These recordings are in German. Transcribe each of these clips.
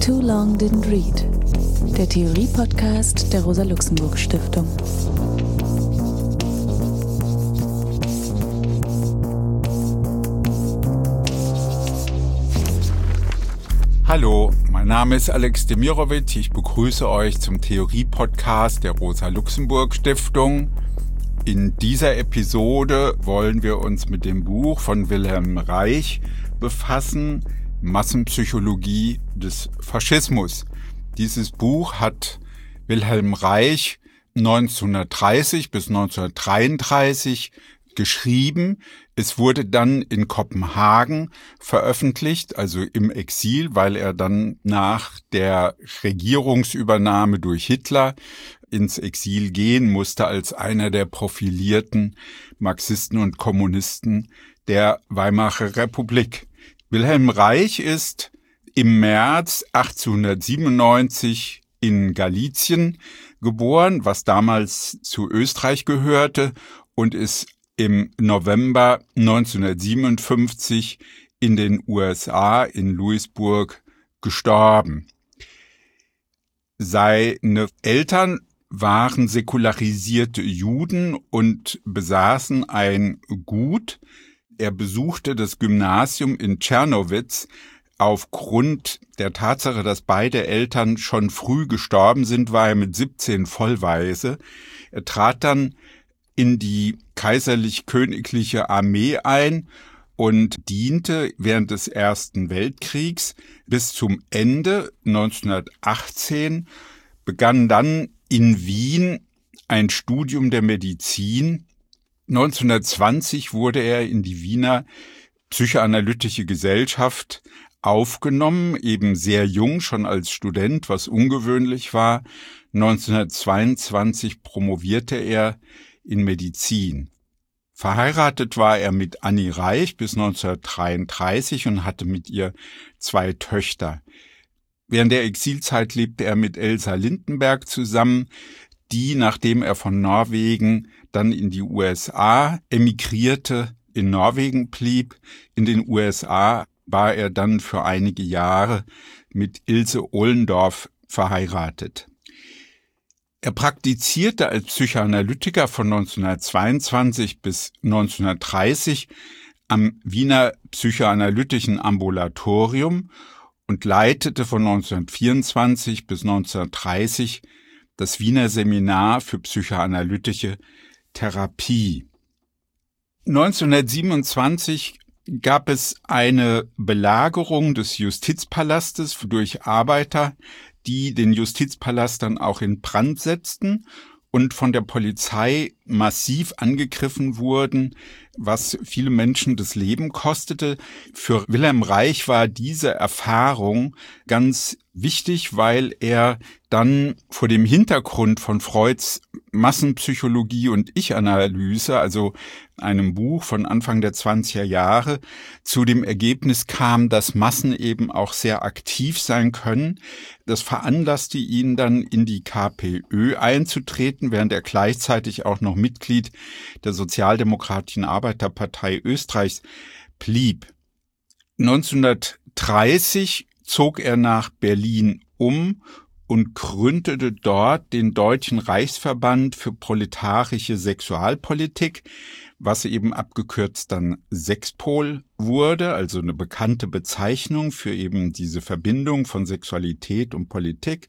Too Long Didn't Read, der Theorie-Podcast der Rosa-Luxemburg-Stiftung. Hallo, mein Name ist Alex Demirovic. Ich begrüße euch zum Theorie-Podcast der Rosa-Luxemburg-Stiftung. In dieser Episode wollen wir uns mit dem Buch von Wilhelm Reich befassen, Massenpsychologie des Faschismus. Dieses Buch hat Wilhelm Reich 1930 bis 1933 geschrieben. Es wurde dann in Kopenhagen veröffentlicht, also im Exil, weil er dann nach der Regierungsübernahme durch Hitler ins Exil gehen musste als einer der profilierten Marxisten und Kommunisten der Weimarer Republik. Wilhelm Reich ist im März 1897 in Galizien geboren, was damals zu Österreich gehörte, und ist im November 1957 in den USA in Louisburg gestorben. Seine Eltern waren säkularisierte Juden und besaßen ein Gut. Er besuchte das Gymnasium in Czernowitz. Aufgrund der Tatsache, dass beide Eltern schon früh gestorben sind, war er mit 17 vollweise. Er trat dann in die kaiserlich-königliche Armee ein und diente während des Ersten Weltkriegs bis zum Ende 1918, begann dann in Wien ein Studium der Medizin. 1920 wurde er in die Wiener Psychoanalytische Gesellschaft aufgenommen, eben sehr jung, schon als Student, was ungewöhnlich war. 1922 promovierte er in Medizin. Verheiratet war er mit Annie Reich bis 1933 und hatte mit ihr 2 Töchter. Während der Exilzeit lebte er mit Elsa Lindenberg zusammen, die, nachdem er von Norwegen dann in die USA emigrierte, in Norwegen blieb. In den USA war er dann für einige Jahre mit Ilse Ohlendorf verheiratet. Er praktizierte als Psychoanalytiker von 1922 bis 1930 am Wiener Psychoanalytischen Ambulatorium und leitete von 1924 bis 1930 das Wiener Seminar für psychoanalytische Therapie. 1927 gab es eine Belagerung des Justizpalastes durch Arbeiter, die den Justizpalast dann auch in Brand setzten und von der Polizei massiv angegriffen wurden, was viele Menschen das Leben kostete. Für Wilhelm Reich war diese Erfahrung ganz wichtig, weil er dann vor dem Hintergrund von Freuds Massenpsychologie und Ich-Analyse, also einem Buch von Anfang der 20er Jahre, zu dem Ergebnis kam, dass Massen eben auch sehr aktiv sein können. Das veranlasste ihn dann, in die KPÖ einzutreten, während er gleichzeitig auch noch Mitglied der Sozialdemokratischen Arbeiterpartei Österreichs blieb. 1930 zog er nach Berlin um und gründete dort den Deutschen Reichsverband für proletarische Sexualpolitik, was eben abgekürzt dann Sexpol wurde, also eine bekannte Bezeichnung für eben diese Verbindung von Sexualität und Politik.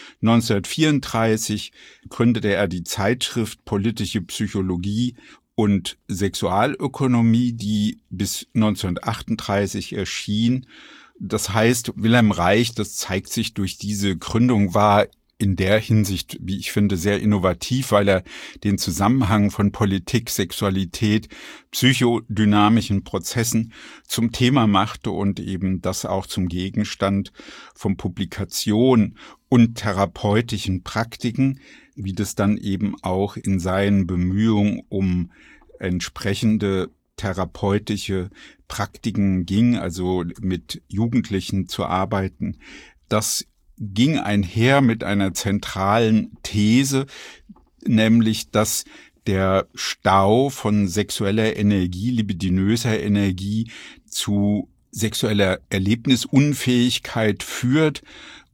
1934 gründete er die Zeitschrift Politische Psychologie und Sexualökonomie, die bis 1938 erschien. Das heißt, Wilhelm Reich, das zeigt sich durch diese Gründung, war in der Hinsicht, wie ich finde, sehr innovativ, weil er den Zusammenhang von Politik, Sexualität, psychodynamischen Prozessen zum Thema machte und eben das auch zum Gegenstand von Publikationen und therapeutischen Praktiken, wie das dann eben auch in seinen Bemühungen um entsprechende therapeutische Praktiken ging, also mit Jugendlichen zu arbeiten. Das ging einher mit einer zentralen These, nämlich dass der Stau von sexueller Energie, libidinöser Energie zu sexueller Erlebnisunfähigkeit führt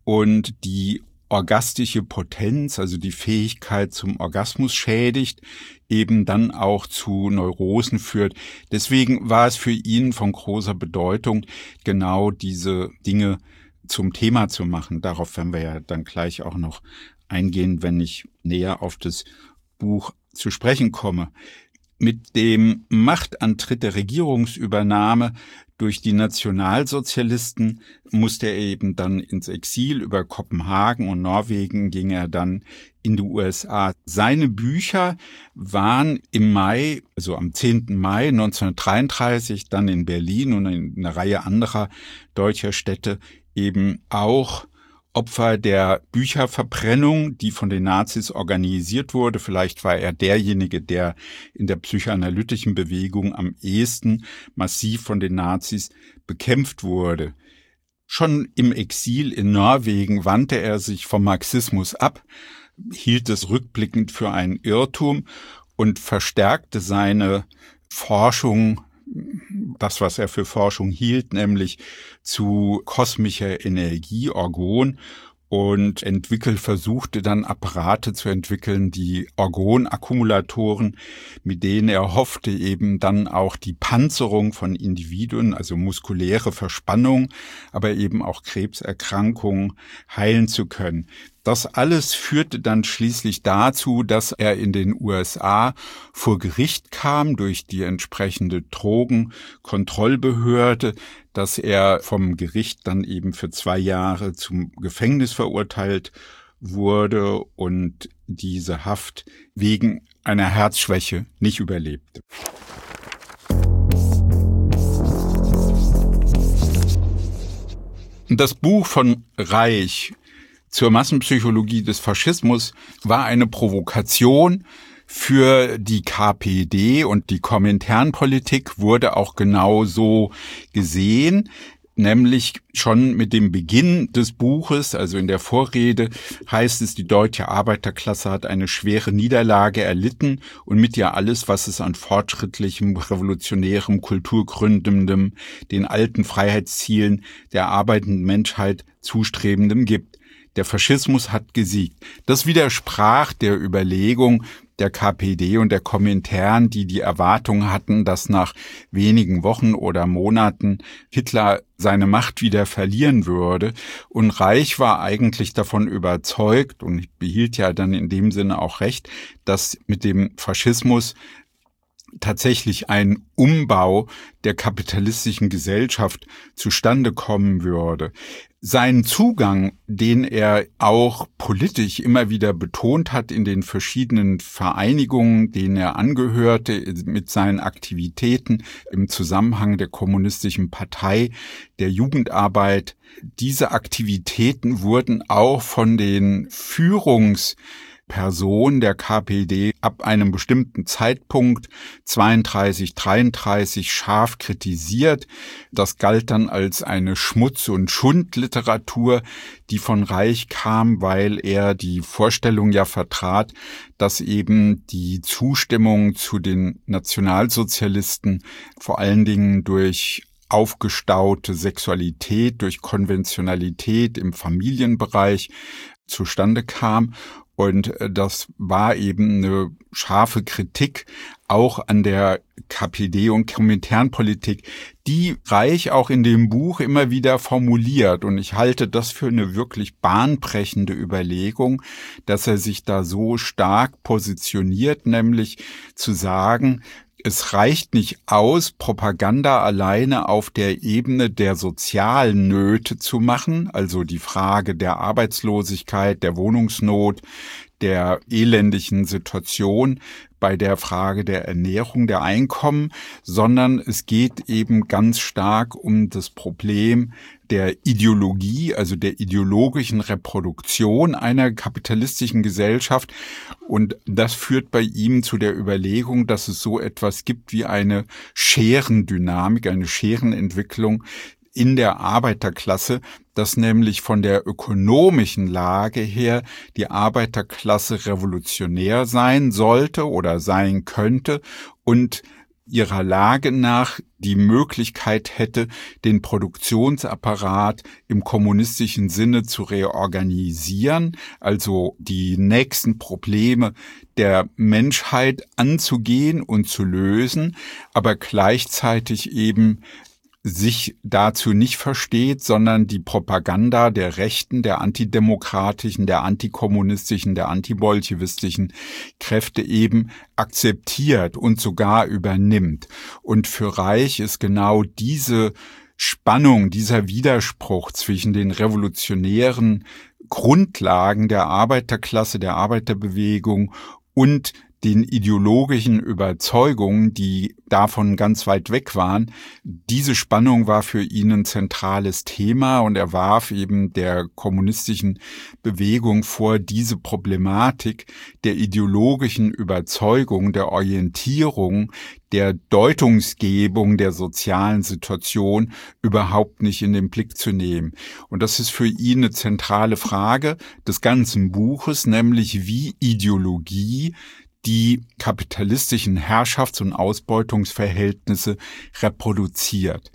und die orgastische Potenz, also die Fähigkeit zum Orgasmus schädigt, eben dann auch zu Neurosen führt. Deswegen war es für ihn von großer Bedeutung, genau diese Dinge zum Thema zu machen. Darauf werden wir ja dann gleich auch noch eingehen, wenn ich näher auf das Buch zu sprechen komme. Mit dem Machtantritt der Regierungsübernahme durch die Nationalsozialisten musste er eben dann ins Exil. Über Kopenhagen und Norwegen ging er dann in die USA. Seine Bücher waren im Mai, also am 10. Mai 1933, dann in Berlin und in einer Reihe anderer deutscher Städte eben auch Opfer der Bücherverbrennung, die von den Nazis organisiert wurde. Vielleicht war er derjenige, der in der psychoanalytischen Bewegung am ehesten massiv von den Nazis bekämpft wurde. Schon im Exil in Norwegen wandte er sich vom Marxismus ab, hielt es rückblickend für einen Irrtum und verstärkte seine Forschung, das, was er für Forschung hielt, nämlich zu kosmischer Energie, Orgon, und versuchte dann Apparate zu entwickeln, die Orgonakkumulatoren, mit denen er hoffte, eben dann auch die Panzerung von Individuen, also muskuläre Verspannung, aber eben auch Krebserkrankungen heilen zu können. Das alles führte dann schließlich dazu, dass er in den USA vor Gericht kam durch die entsprechende Drogenkontrollbehörde, dass er vom Gericht dann eben für 2 Jahre zum Gefängnis verurteilt wurde und diese Haft wegen einer Herzschwäche nicht überlebte. Das Buch von Reich zur Massenpsychologie des Faschismus war eine Provokation für die KPD, und die Kominternpolitik wurde auch genau so gesehen, nämlich schon mit dem Beginn des Buches, also in der Vorrede, heißt es, die deutsche Arbeiterklasse hat eine schwere Niederlage erlitten und mit ihr alles, was es an fortschrittlichem, revolutionärem, kulturgründendem, den alten Freiheitszielen der arbeitenden Menschheit zustrebendem gibt. Der Faschismus hat gesiegt. Das widersprach der Überlegung der KPD und der Komintern, die Erwartung hatten, dass nach wenigen Wochen oder Monaten Hitler seine Macht wieder verlieren würde. Und Reich war eigentlich davon überzeugt und behielt ja dann in dem Sinne auch recht, dass mit dem Faschismus tatsächlich ein Umbau der kapitalistischen Gesellschaft zustande kommen würde. Seinen Zugang, den er auch politisch immer wieder betont hat in den verschiedenen Vereinigungen, denen er angehörte, mit seinen Aktivitäten im Zusammenhang der Kommunistischen Partei, der Jugendarbeit, diese Aktivitäten wurden auch von den Führungspersonen der KPD ab einem bestimmten Zeitpunkt 32, 33 scharf kritisiert. Das galt dann als eine Schmutz- und Schundliteratur, die von Reich kam, weil er die Vorstellung ja vertrat, dass eben die Zustimmung zu den Nationalsozialisten vor allen Dingen durch aufgestaute Sexualität, durch Konventionalität im Familienbereich zustande kam. Und das war eben eine scharfe Kritik auch an der KPD und Kominternpolitik, die Reich auch in dem Buch immer wieder formuliert. Und ich halte das für eine wirklich bahnbrechende Überlegung, dass er sich da so stark positioniert, nämlich zu sagen, es reicht nicht aus, Propaganda alleine auf der Ebene der sozialen Nöte zu machen, also die Frage der Arbeitslosigkeit, der Wohnungsnot, der elendigen Situation, bei der Frage der Ernährung, der Einkommen, sondern es geht eben ganz stark um das Problem der Ideologie, also der ideologischen Reproduktion einer kapitalistischen Gesellschaft. Und das führt bei ihm zu der Überlegung, dass es so etwas gibt wie eine Scherendynamik, eine Scherenentwicklung in der Arbeiterklasse, dass nämlich von der ökonomischen Lage her die Arbeiterklasse revolutionär sein sollte oder sein könnte und ihrer Lage nach die Möglichkeit hätte, den Produktionsapparat im kommunistischen Sinne zu reorganisieren, also die nächsten Probleme der Menschheit anzugehen und zu lösen, aber gleichzeitig eben sich dazu nicht versteht, sondern die Propaganda der Rechten, der antidemokratischen, der antikommunistischen, der antibolschewistischen Kräfte eben akzeptiert und sogar übernimmt. Und für Reich ist genau diese Spannung, dieser Widerspruch zwischen den revolutionären Grundlagen der Arbeiterklasse, der Arbeiterbewegung und den ideologischen Überzeugungen, die davon ganz weit weg waren. Diese Spannung war für ihn ein zentrales Thema und er warf eben der kommunistischen Bewegung vor, diese Problematik der ideologischen Überzeugung, der Orientierung, der Deutungsgebung der sozialen Situation überhaupt nicht in den Blick zu nehmen. Und das ist für ihn eine zentrale Frage des ganzen Buches, nämlich wie Ideologie die kapitalistischen Herrschafts- und Ausbeutungsverhältnisse reproduziert.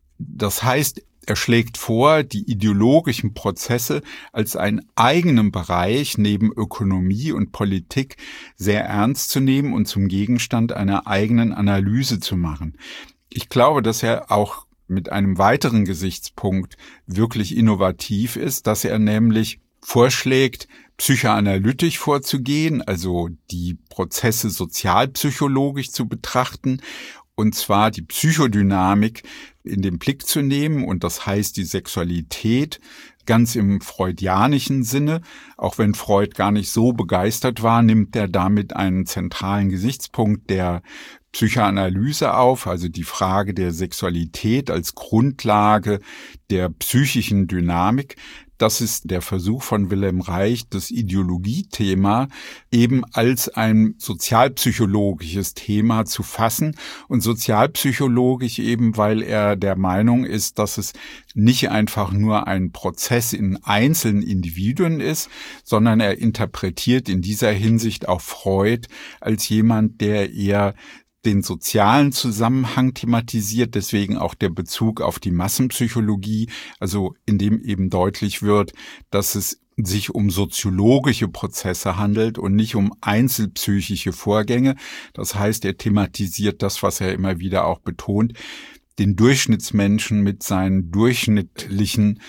Das heißt, er schlägt vor, die ideologischen Prozesse als einen eigenen Bereich neben Ökonomie und Politik sehr ernst zu nehmen und zum Gegenstand einer eigenen Analyse zu machen. Ich glaube, dass er auch mit einem weiteren Gesichtspunkt wirklich innovativ ist, dass er nämlich vorschlägt, psychoanalytisch vorzugehen, also die Prozesse sozialpsychologisch zu betrachten, und zwar die Psychodynamik in den Blick zu nehmen, und das heißt die Sexualität ganz im freudianischen Sinne. Auch wenn Freud gar nicht so begeistert war, nimmt er damit einen zentralen Gesichtspunkt der Psychoanalyse auf, also die Frage der Sexualität als Grundlage der psychischen Dynamik. Das ist der Versuch von Wilhelm Reich, das Ideologiethema eben als ein sozialpsychologisches Thema zu fassen. Und sozialpsychologisch eben, weil er der Meinung ist, dass es nicht einfach nur ein Prozess in einzelnen Individuen ist, sondern er interpretiert in dieser Hinsicht auch Freud als jemand, der eher den sozialen Zusammenhang thematisiert, deswegen auch der Bezug auf die Massenpsychologie, also in dem eben deutlich wird, dass es sich um soziologische Prozesse handelt und nicht um einzelpsychische Vorgänge. Das heißt, er thematisiert das, was er immer wieder auch betont, den Durchschnittsmenschen mit seinen durchschnittlichen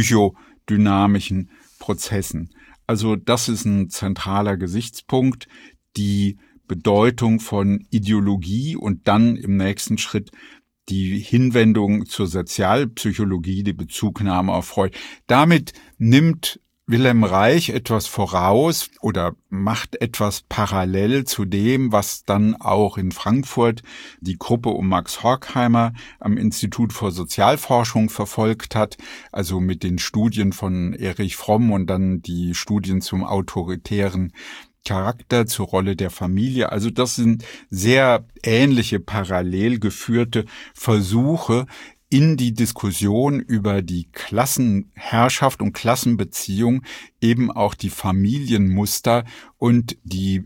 psychodynamischen Prozessen. Also das ist ein zentraler Gesichtspunkt, die Bedeutung von Ideologie und dann im nächsten Schritt die Hinwendung zur Sozialpsychologie, die Bezugnahme auf Freud. Damit nimmt Wilhelm Reich etwas voraus oder macht etwas parallel zu dem, was dann auch in Frankfurt die Gruppe um Max Horkheimer am Institut für Sozialforschung verfolgt hat, also mit den Studien von Erich Fromm und dann die Studien zum autoritären Charakter, zur Rolle der Familie. Also das sind sehr ähnliche, parallel geführte Versuche, in die Diskussion über die Klassenherrschaft und Klassenbeziehung eben auch die Familienmuster und die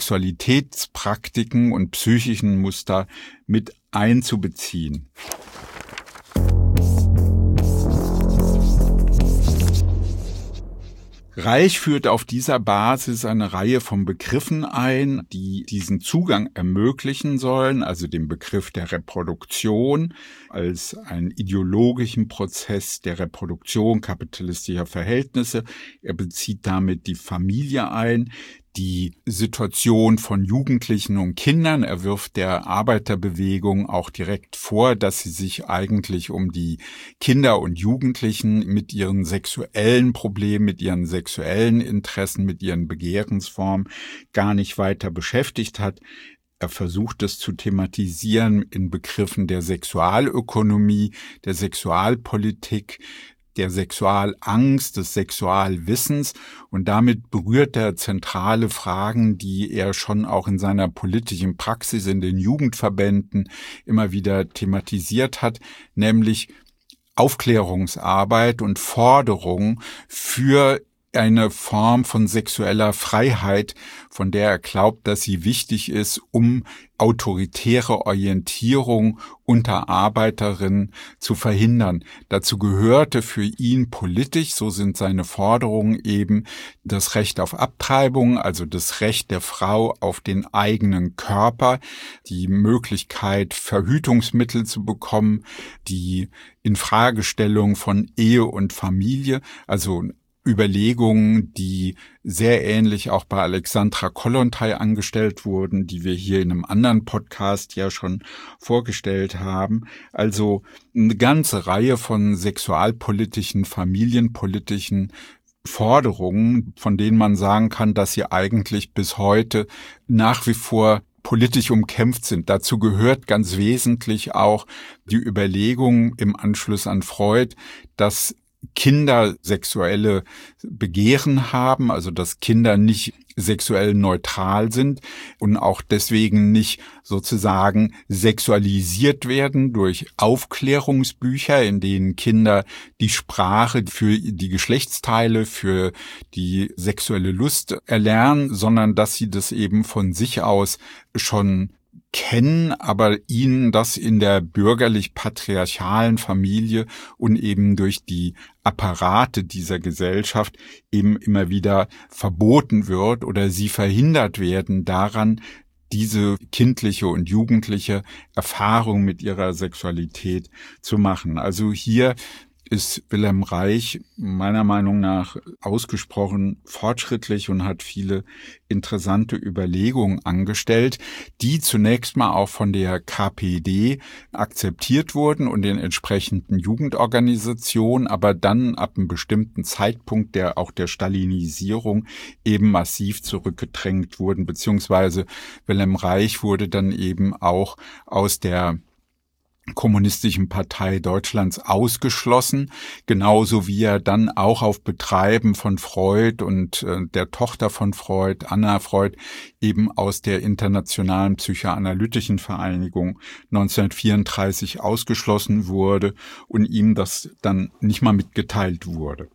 Sexualitätspraktiken und psychischen Muster mit einzubeziehen. Reich führt auf dieser Basis eine Reihe von Begriffen ein, die diesen Zugang ermöglichen sollen, also den Begriff der Reproduktion als einen ideologischen Prozess der Reproduktion kapitalistischer Verhältnisse. Er bezieht damit die Familie ein, die Situation von Jugendlichen und Kindern. Er wirft der Arbeiterbewegung auch direkt vor, dass sie sich eigentlich um die Kinder und Jugendlichen mit ihren sexuellen Problemen, mit ihren sexuellen Interessen, mit ihren Begehrensformen gar nicht weiter beschäftigt hat. Er versucht es zu thematisieren in Begriffen der Sexualökonomie, der Sexualpolitik, der Sexualangst, des Sexualwissens, und damit berührt er zentrale Fragen, die er schon auch in seiner politischen Praxis in den Jugendverbänden immer wieder thematisiert hat, nämlich Aufklärungsarbeit und Forderung für eine Form von sexueller Freiheit, von der er glaubt, dass sie wichtig ist, um autoritäre Orientierung unter Arbeiterinnen zu verhindern. Dazu gehörte für ihn politisch, so sind seine Forderungen eben, das Recht auf Abtreibung, also das Recht der Frau auf den eigenen Körper, die Möglichkeit, Verhütungsmittel zu bekommen, die Infragestellung von Ehe und Familie, also Überlegungen, die sehr ähnlich auch bei Alexandra Kollontai angestellt wurden, die wir hier in einem anderen Podcast ja schon vorgestellt haben. Also eine ganze Reihe von sexualpolitischen, familienpolitischen Forderungen, von denen man sagen kann, dass sie eigentlich bis heute nach wie vor politisch umkämpft sind. Dazu gehört ganz wesentlich auch die Überlegung im Anschluss an Freud, dass Kinder sexuelle Begehren haben, also dass Kinder nicht sexuell neutral sind und auch deswegen nicht sozusagen sexualisiert werden durch Aufklärungsbücher, in denen Kinder die Sprache für die Geschlechtsteile, für die sexuelle Lust erlernen, sondern dass sie das eben von sich aus schon kennen, aber ihnen das in der bürgerlich-patriarchalen Familie und eben durch die Apparate dieser Gesellschaft eben immer wieder verboten wird oder sie verhindert werden daran, diese kindliche und jugendliche Erfahrung mit ihrer Sexualität zu machen. Also hier ist Wilhelm Reich meiner Meinung nach ausgesprochen fortschrittlich und hat viele interessante Überlegungen angestellt, die zunächst mal auch von der KPD akzeptiert wurden und den entsprechenden Jugendorganisationen, aber dann ab einem bestimmten Zeitpunkt der Stalinisierung eben massiv zurückgedrängt wurden, beziehungsweise Wilhelm Reich wurde dann eben auch aus der Kommunistischen Partei Deutschlands ausgeschlossen, genauso wie er dann auch auf Betreiben von Freud und der Tochter von Freud, Anna Freud, eben aus der Internationalen Psychoanalytischen Vereinigung 1934 ausgeschlossen wurde und ihm das dann nicht mal mitgeteilt wurde.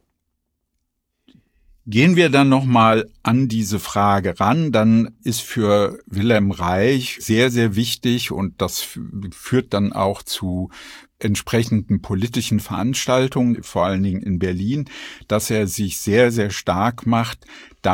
Gehen wir dann nochmal an diese Frage ran, dann ist für Wilhelm Reich sehr, sehr wichtig und das führt dann auch zu entsprechenden politischen Veranstaltungen, vor allen Dingen in Berlin, dass er sich sehr, sehr stark macht,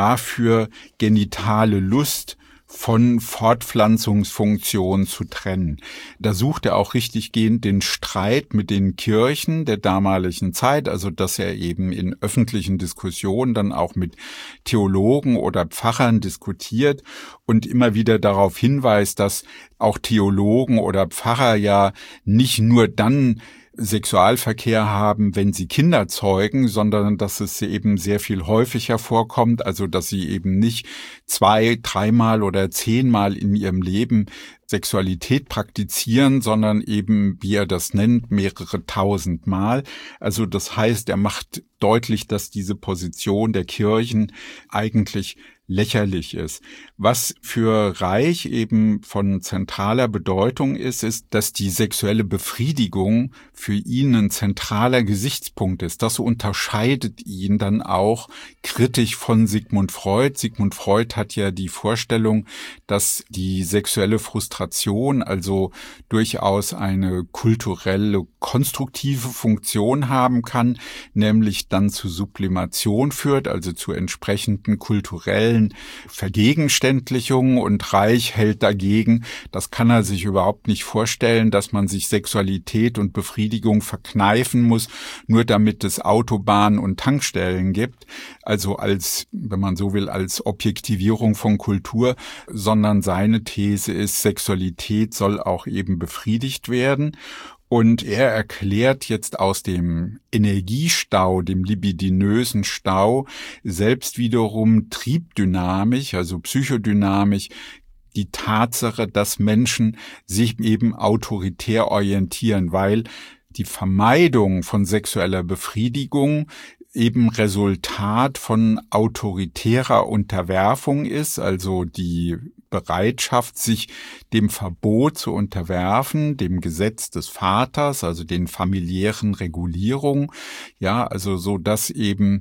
dafür genitale Lust von Fortpflanzungsfunktion zu trennen. Da sucht er auch richtiggehend den Streit mit den Kirchen der damaligen Zeit, also dass er eben in öffentlichen Diskussionen dann auch mit Theologen oder Pfarrern diskutiert und immer wieder darauf hinweist, dass auch Theologen oder Pfarrer ja nicht nur dann Sexualverkehr haben, wenn sie Kinder zeugen, sondern dass es eben sehr viel häufiger vorkommt, also dass sie eben nicht 2-, 3-mal oder 10-mal in ihrem Leben Sexualität praktizieren, sondern eben, wie er das nennt, mehrere 1000 Mal. Also das heißt, er macht deutlich, dass diese Position der Kirchen eigentlich lächerlich ist. Was für Reich eben von zentraler Bedeutung ist, dass die sexuelle Befriedigung für ihn ein zentraler Gesichtspunkt ist. Das unterscheidet ihn dann auch kritisch von Sigmund Freud. Sigmund Freud hat ja die Vorstellung, dass die sexuelle Frustration also durchaus eine kulturelle, konstruktive Funktion haben kann, nämlich dann zu Sublimation führt, also zu entsprechenden kulturellen Vergegenständlichungen, und Reich hält dagegen, das kann er sich überhaupt nicht vorstellen, dass man sich Sexualität und Befriedigung verkneifen muss, nur damit es Autobahnen und Tankstellen gibt, also als, wenn man so will, als Objektivierung von Kultur, sondern seine These ist, Sexualität soll auch eben befriedigt werden. Und er erklärt jetzt aus dem Energiestau, dem libidinösen Stau, selbst wiederum triebdynamisch, also psychodynamisch, die Tatsache, dass Menschen sich eben autoritär orientieren, weil die Vermeidung von sexueller Befriedigung eben Resultat von autoritärer Unterwerfung ist, also die Bereitschaft, sich dem Verbot zu unterwerfen, dem Gesetz des Vaters, also den familiären Regulierungen, ja, also so, dass eben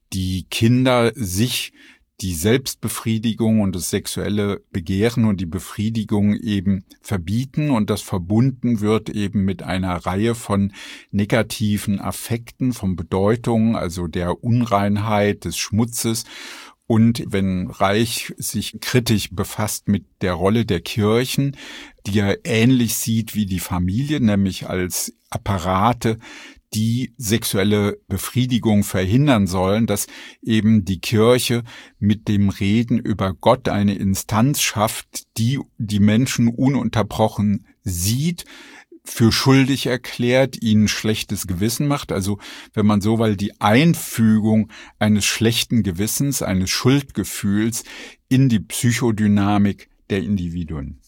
die Kinder sich die Selbstbefriedigung und das sexuelle Begehren und die Befriedigung eben verbieten und das verbunden wird eben mit einer Reihe von negativen Affekten, von Bedeutungen, also der Unreinheit, des Schmutzes. Und wenn Reich sich kritisch befasst mit der Rolle der Kirchen, die er ähnlich sieht wie die Familie, nämlich als Apparate, die sexuelle Befriedigung verhindern sollen, dass eben die Kirche mit dem Reden über Gott eine Instanz schafft, die die Menschen ununterbrochen sieht, für schuldig erklärt, ihnen schlechtes Gewissen macht. Also wenn man so will, die Einfügung eines schlechten Gewissens, eines Schuldgefühls in die Psychodynamik der Individuen.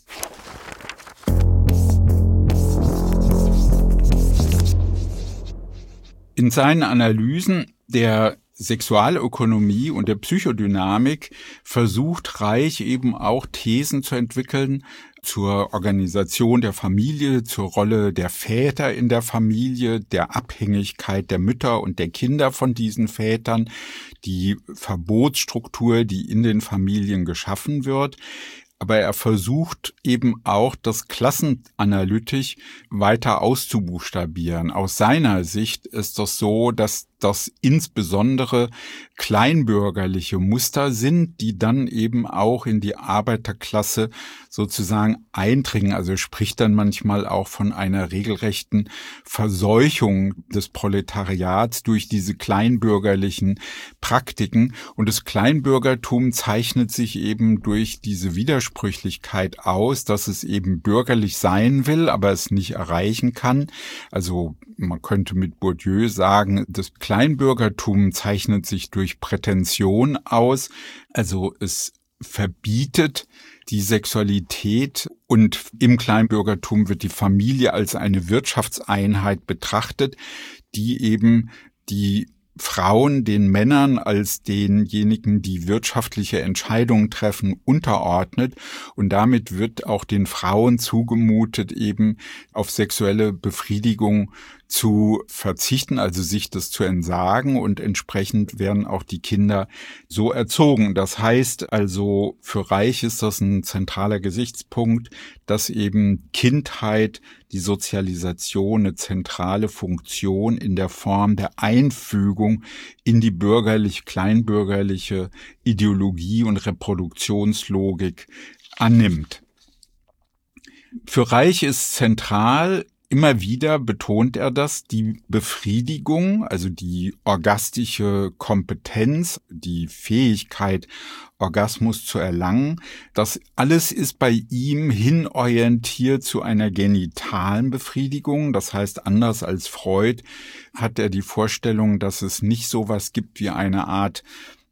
In seinen Analysen der Sexualökonomie und der Psychodynamik versucht Reich eben auch Thesen zu entwickeln zur Organisation der Familie, zur Rolle der Väter in der Familie, der Abhängigkeit der Mütter und der Kinder von diesen Vätern, die Verbotsstruktur, die in den Familien geschaffen wird. Aber er versucht eben auch, das klassenanalytisch weiter auszubuchstabieren. Aus seiner Sicht ist das so, dass das insbesondere kleinbürgerliche Muster sind, die dann eben auch in die Arbeiterklasse sozusagen eindringen. Also er spricht dann manchmal auch von einer regelrechten Verseuchung des Proletariats durch diese kleinbürgerlichen Praktiken. Und das Kleinbürgertum zeichnet sich eben durch diese Widersprüchlichkeit aus, dass es eben bürgerlich sein will, aber es nicht erreichen kann. Also man könnte mit Bourdieu sagen, das Kleinbürgertum zeichnet sich durch Prätension aus. Also es verbietet die Sexualität und im Kleinbürgertum wird die Familie als eine Wirtschaftseinheit betrachtet, die eben die Frauen den Männern als denjenigen, die wirtschaftliche Entscheidungen treffen, unterordnet. Und damit wird auch den Frauen zugemutet, eben auf sexuelle Befriedigung zu verzichten, also sich das zu entsagen, und entsprechend werden auch die Kinder so erzogen. Das heißt also, für Reich ist das ein zentraler Gesichtspunkt, dass eben Kindheit, die Sozialisation eine zentrale Funktion in der Form der Einfügung in die bürgerlich-kleinbürgerliche Ideologie und Reproduktionslogik annimmt. Für Reich ist zentral, immer wieder betont er das, die Befriedigung, also die orgastische Kompetenz, die Fähigkeit, Orgasmus zu erlangen. Das alles ist bei ihm hinorientiert zu einer genitalen Befriedigung. Das heißt, anders als Freud hat er die Vorstellung, dass es nicht sowas gibt wie eine Art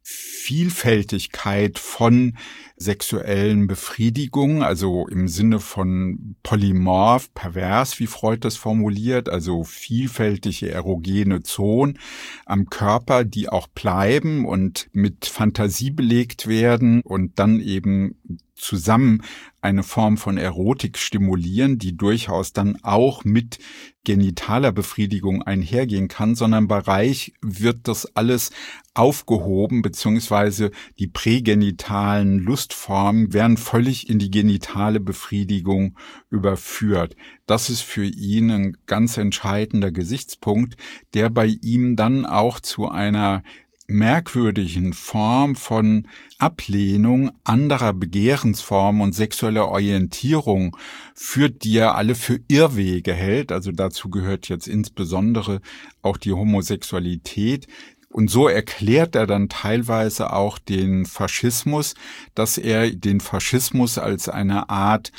Vielfältigkeit von sexuellen Befriedigungen, also im Sinne von polymorph, pervers, wie Freud das formuliert, also vielfältige erogene Zonen am Körper, die auch bleiben und mit Fantasie belegt werden und dann eben zusammen eine Form von Erotik stimulieren, die durchaus dann auch mit genitaler Befriedigung einhergehen kann, sondern bei Reich wird das alles aufgehoben, beziehungsweise die prägenitalen Lustformen werden völlig in die genitale Befriedigung überführt. Das ist für ihn ein ganz entscheidender Gesichtspunkt, der bei ihm dann auch zu einer merkwürdigen Form von Ablehnung anderer Begehrensformen und sexueller Orientierung führt, die er alle für Irrwege hält. Also dazu gehört jetzt insbesondere auch die Homosexualität. Und so erklärt er dann teilweise auch den Faschismus, dass er den Faschismus als eine Art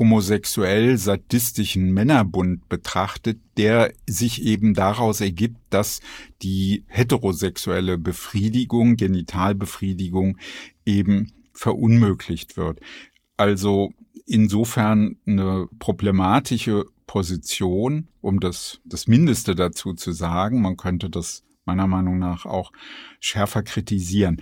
homosexuell-sadistischen Männerbund betrachtet, der sich eben daraus ergibt, dass die heterosexuelle Befriedigung, Genitalbefriedigung eben verunmöglicht wird. Also insofern eine problematische Position, um das Mindeste dazu zu sagen. Man könnte das meiner Meinung nach auch schärfer kritisieren.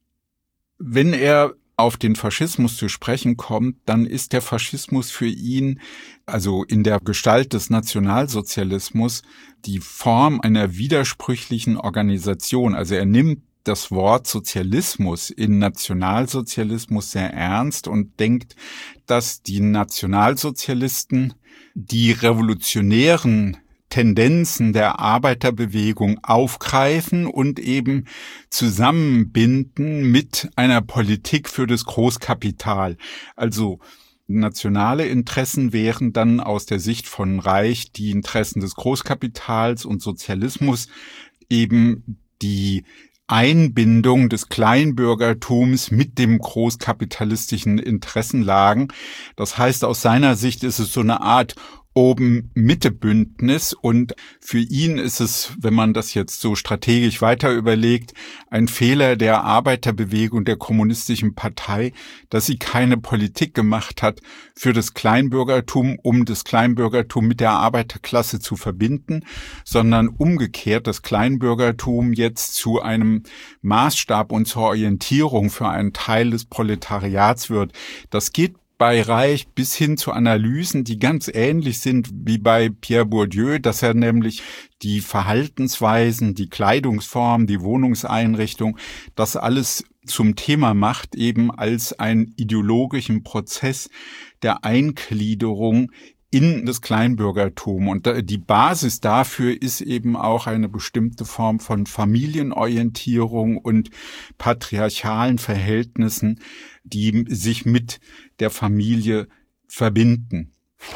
Wenn er auf den Faschismus zu sprechen kommt, dann ist der Faschismus für ihn, also in der Gestalt des Nationalsozialismus, die Form einer widersprüchlichen Organisation. Also er nimmt das Wort Sozialismus in Nationalsozialismus sehr ernst und denkt, dass die Nationalsozialisten die revolutionären Tendenzen der Arbeiterbewegung aufgreifen und eben zusammenbinden mit einer Politik für das Großkapital. Also nationale Interessen wären dann aus der Sicht von Reich die Interessen des Großkapitals und Sozialismus eben die Einbindung des Kleinbürgertums mit dem großkapitalistischen Interessenlagen. Das heißt, aus seiner Sicht ist es so eine Art Oben-Mitte-Bündnis und für ihn ist es, wenn man das jetzt so strategisch weiter überlegt, ein Fehler der Arbeiterbewegung, der kommunistischen Partei, dass sie keine Politik gemacht hat für das Kleinbürgertum, um das Kleinbürgertum mit der Arbeiterklasse zu verbinden, sondern umgekehrt das Kleinbürgertum jetzt zu einem Maßstab und zur Orientierung für einen Teil des Proletariats wird. Das geht bei Reich bis hin zu Analysen, die ganz ähnlich sind wie bei Pierre Bourdieu, dass er nämlich die Verhaltensweisen, die Kleidungsform, die Wohnungseinrichtung, das alles zum Thema macht, eben als einen ideologischen Prozess der Eingliederung in das Kleinbürgertum. Und die Basis dafür ist eben auch eine bestimmte Form von Familienorientierung und patriarchalen Verhältnissen, die sich mit der Familie verbinden.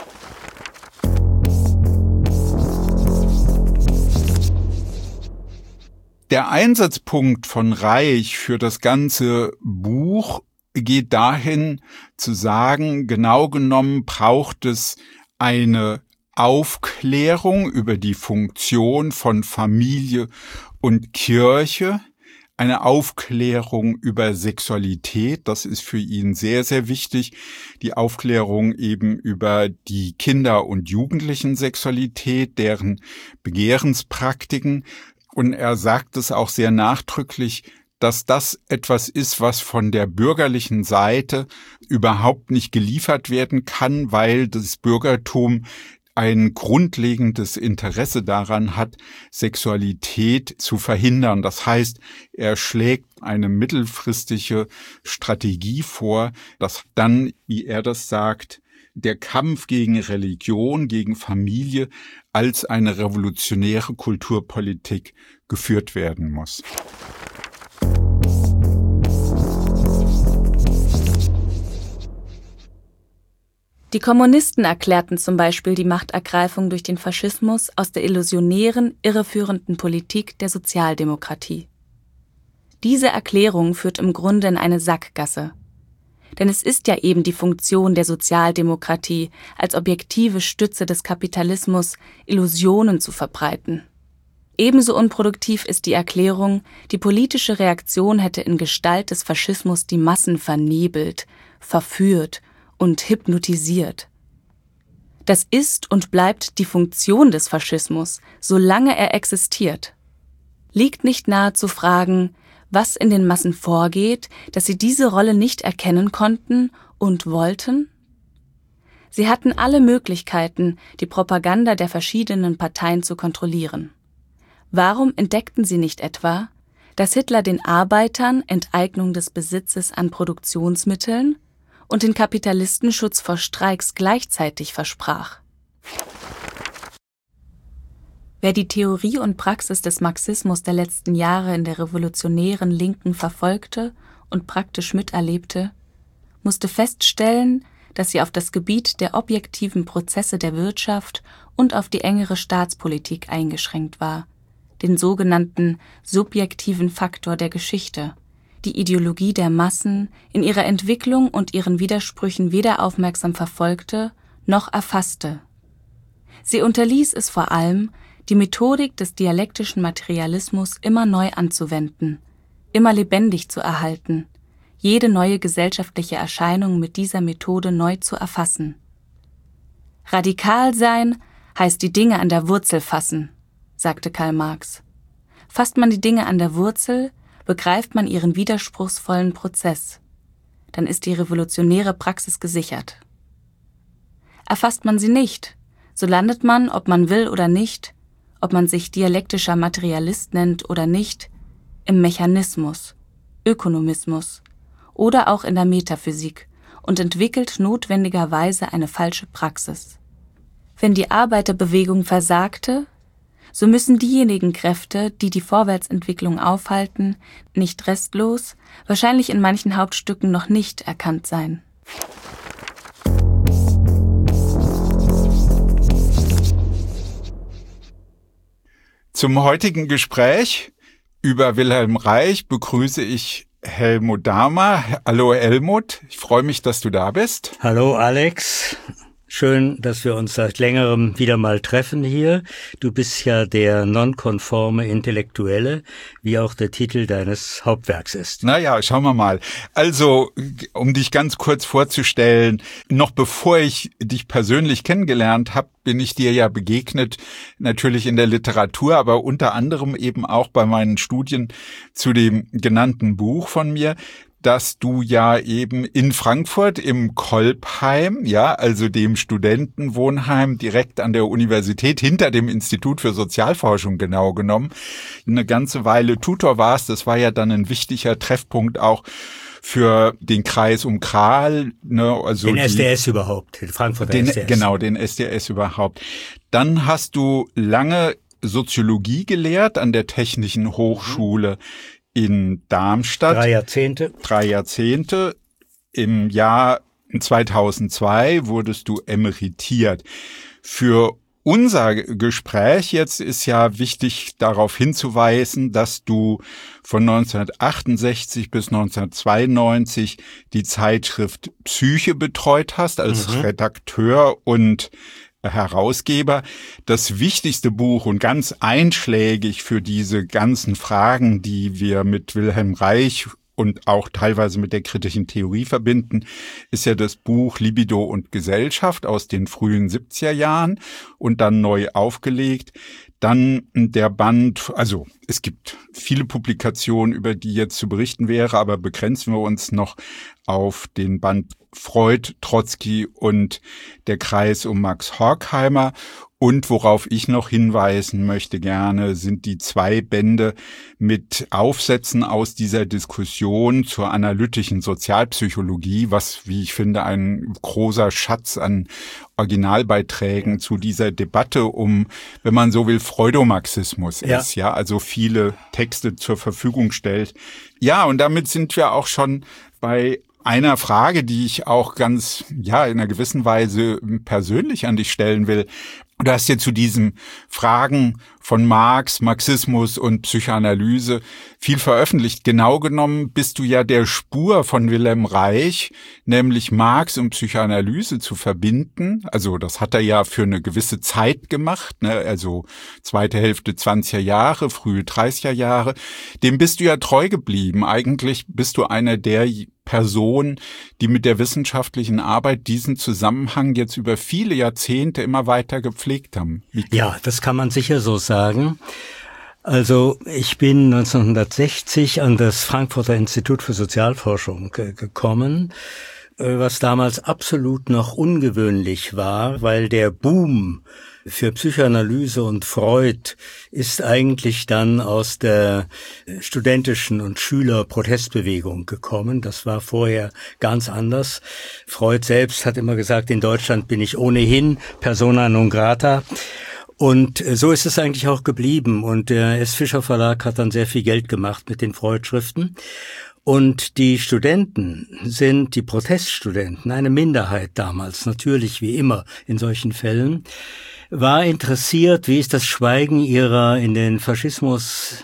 Der Einsatzpunkt von Reich für das ganze Buch geht dahin zu sagen, genau genommen braucht es eine Aufklärung über die Funktion von Familie und Kirche, eine Aufklärung über Sexualität, das ist für ihn sehr, sehr wichtig, die Aufklärung eben über die Kinder- und Jugendlichen-Sexualität, deren Begehrenspraktiken. Und er sagt es auch sehr nachdrücklich, dass das etwas ist, was von der bürgerlichen Seite überhaupt nicht geliefert werden kann, weil das Bürgertum ein grundlegendes Interesse daran hat, Sexualität zu verhindern. Das heißt, er schlägt eine mittelfristige Strategie vor, dass dann, wie er das sagt, der Kampf gegen Religion, gegen Familie als eine revolutionäre Kulturpolitik geführt werden muss. Die Kommunisten erklärten zum Beispiel die Machtergreifung durch den Faschismus aus der illusionären, irreführenden Politik der Sozialdemokratie. Diese Erklärung führt im Grunde in eine Sackgasse. Denn es ist ja eben die Funktion der Sozialdemokratie, als objektive Stütze des Kapitalismus Illusionen zu verbreiten. Ebenso unproduktiv ist die Erklärung, die politische Reaktion hätte in Gestalt des Faschismus die Massen vernebelt, verführt und hypnotisiert. Das ist und bleibt die Funktion des Faschismus, solange er existiert. Liegt nicht nahe zu fragen, was in den Massen vorgeht, dass sie diese Rolle nicht erkennen konnten und wollten? Sie hatten alle Möglichkeiten, die Propaganda der verschiedenen Parteien zu kontrollieren. Warum entdeckten sie nicht etwa, dass Hitler den Arbeitern Enteignung des Besitzes an Produktionsmitteln und den Kapitalisten Schutz vor Streiks gleichzeitig versprach? Wer die Theorie und Praxis des Marxismus der letzten Jahre in der revolutionären Linken verfolgte und praktisch miterlebte, musste feststellen, dass sie auf das Gebiet der objektiven Prozesse der Wirtschaft und auf die engere Staatspolitik eingeschränkt war, den sogenannten subjektiven Faktor der Geschichte, die Ideologie der Massen in ihrer Entwicklung und ihren Widersprüchen weder aufmerksam verfolgte noch erfasste. Sie unterließ es vor allem, die Methodik des dialektischen Materialismus immer neu anzuwenden, immer lebendig zu erhalten, jede neue gesellschaftliche Erscheinung mit dieser Methode neu zu erfassen. Radikal sein heißt die Dinge an der Wurzel fassen, sagte Karl Marx. Fasst man die Dinge an der Wurzel, begreift man ihren widerspruchsvollen Prozess. Dann ist die revolutionäre Praxis gesichert. Erfasst man sie nicht, so landet man, ob man will oder nicht, ob man sich dialektischer Materialist nennt oder nicht, im Mechanismus, Ökonomismus oder auch in der Metaphysik und entwickelt notwendigerweise eine falsche Praxis. Wenn die Arbeiterbewegung versagte, so müssen diejenigen Kräfte, die die Vorwärtsentwicklung aufhalten, nicht restlos, wahrscheinlich in manchen Hauptstücken noch nicht erkannt sein. Zum heutigen Gespräch über Wilhelm Reich begrüße ich Helmut Dahmer. Hallo Helmut, ich freue mich, dass du da bist. Hallo Alex. Schön, dass wir uns seit längerem wieder mal treffen hier. Du bist ja der nonkonforme Intellektuelle, wie auch der Titel deines Hauptwerks ist. Naja, schauen wir mal. Also, um dich ganz kurz vorzustellen, noch bevor ich dich persönlich kennengelernt habe, bin ich dir ja begegnet, natürlich in der Literatur, aber unter anderem eben auch bei meinen Studien zu dem genannten Buch von mir, dass du ja eben in Frankfurt im Kolbheim, ja, also dem Studentenwohnheim direkt an der Universität hinter dem Institut für Sozialforschung genau genommen, eine ganze Weile Tutor warst. Das war ja dann ein wichtiger Treffpunkt auch für den Kreis um Kral, ne, also den SDS überhaupt, den Frankfurter SDS. Genau, den SDS überhaupt. Dann hast du lange Soziologie gelehrt an der Technischen Hochschule in Darmstadt. 3 Jahrzehnte. 3 Jahrzehnte. Im Jahr 2002 wurdest du emeritiert. Für unser Gespräch jetzt ist ja wichtig darauf hinzuweisen, dass du von 1968 bis 1992 die Zeitschrift Psyche betreut hast als Redakteur und Herausgeber. Das wichtigste Buch und ganz einschlägig für diese ganzen Fragen, die wir mit Wilhelm Reich und auch teilweise mit der kritischen Theorie verbinden, ist ja das Buch Libido und Gesellschaft aus den frühen 70er Jahren und dann neu aufgelegt. Dann der Band, also es gibt viele Publikationen, über die jetzt zu berichten wäre, aber begrenzen wir uns noch auf den Band Freud, Trotzki und der Kreis um Max Horkheimer. Und worauf ich noch hinweisen möchte gerne, sind die 2 Bände mit Aufsätzen aus dieser Diskussion zur analytischen Sozialpsychologie, was, wie ich finde, ein großer Schatz an Originalbeiträgen zu dieser Debatte um, wenn man so will, Freudomarxismus ist, ja, also viele Texte zur Verfügung stellt. Ja, und damit sind wir auch schon bei einer Frage, die ich auch ganz, ja, in einer gewissen Weise persönlich an dich stellen will. Du hast ja zu diesen Fragen von Marx, Marxismus und Psychoanalyse viel veröffentlicht. Genau genommen bist du ja der Spur von Wilhelm Reich, nämlich Marx und Psychoanalyse zu verbinden. Also das hat er ja für eine gewisse Zeit gemacht, ne? Also zweite Hälfte 20er Jahre, frühe 30er Jahre. Dem bist du ja treu geblieben. Eigentlich bist du einer der Personen, die mit der wissenschaftlichen Arbeit diesen Zusammenhang jetzt über viele Jahrzehnte immer weiter gepflegt haben. Ja, das kann man sicher so sagen. Also ich bin 1960 an das Frankfurter Institut für Sozialforschung gekommen, was damals absolut noch ungewöhnlich war, weil der Boom für Psychoanalyse und Freud ist eigentlich dann aus der studentischen und Schülerprotestbewegung gekommen. Das war vorher ganz anders. Freud selbst hat immer gesagt, in Deutschland bin ich ohnehin persona non grata. Und so ist es eigentlich auch geblieben. Und der S. Fischer Verlag hat dann sehr viel Geld gemacht mit den Freud-Schriften. Und die Studenten sind, die Proteststudenten, eine Minderheit damals, natürlich wie immer in solchen Fällen, war interessiert, wie ist das Schweigen ihrer in den Faschismus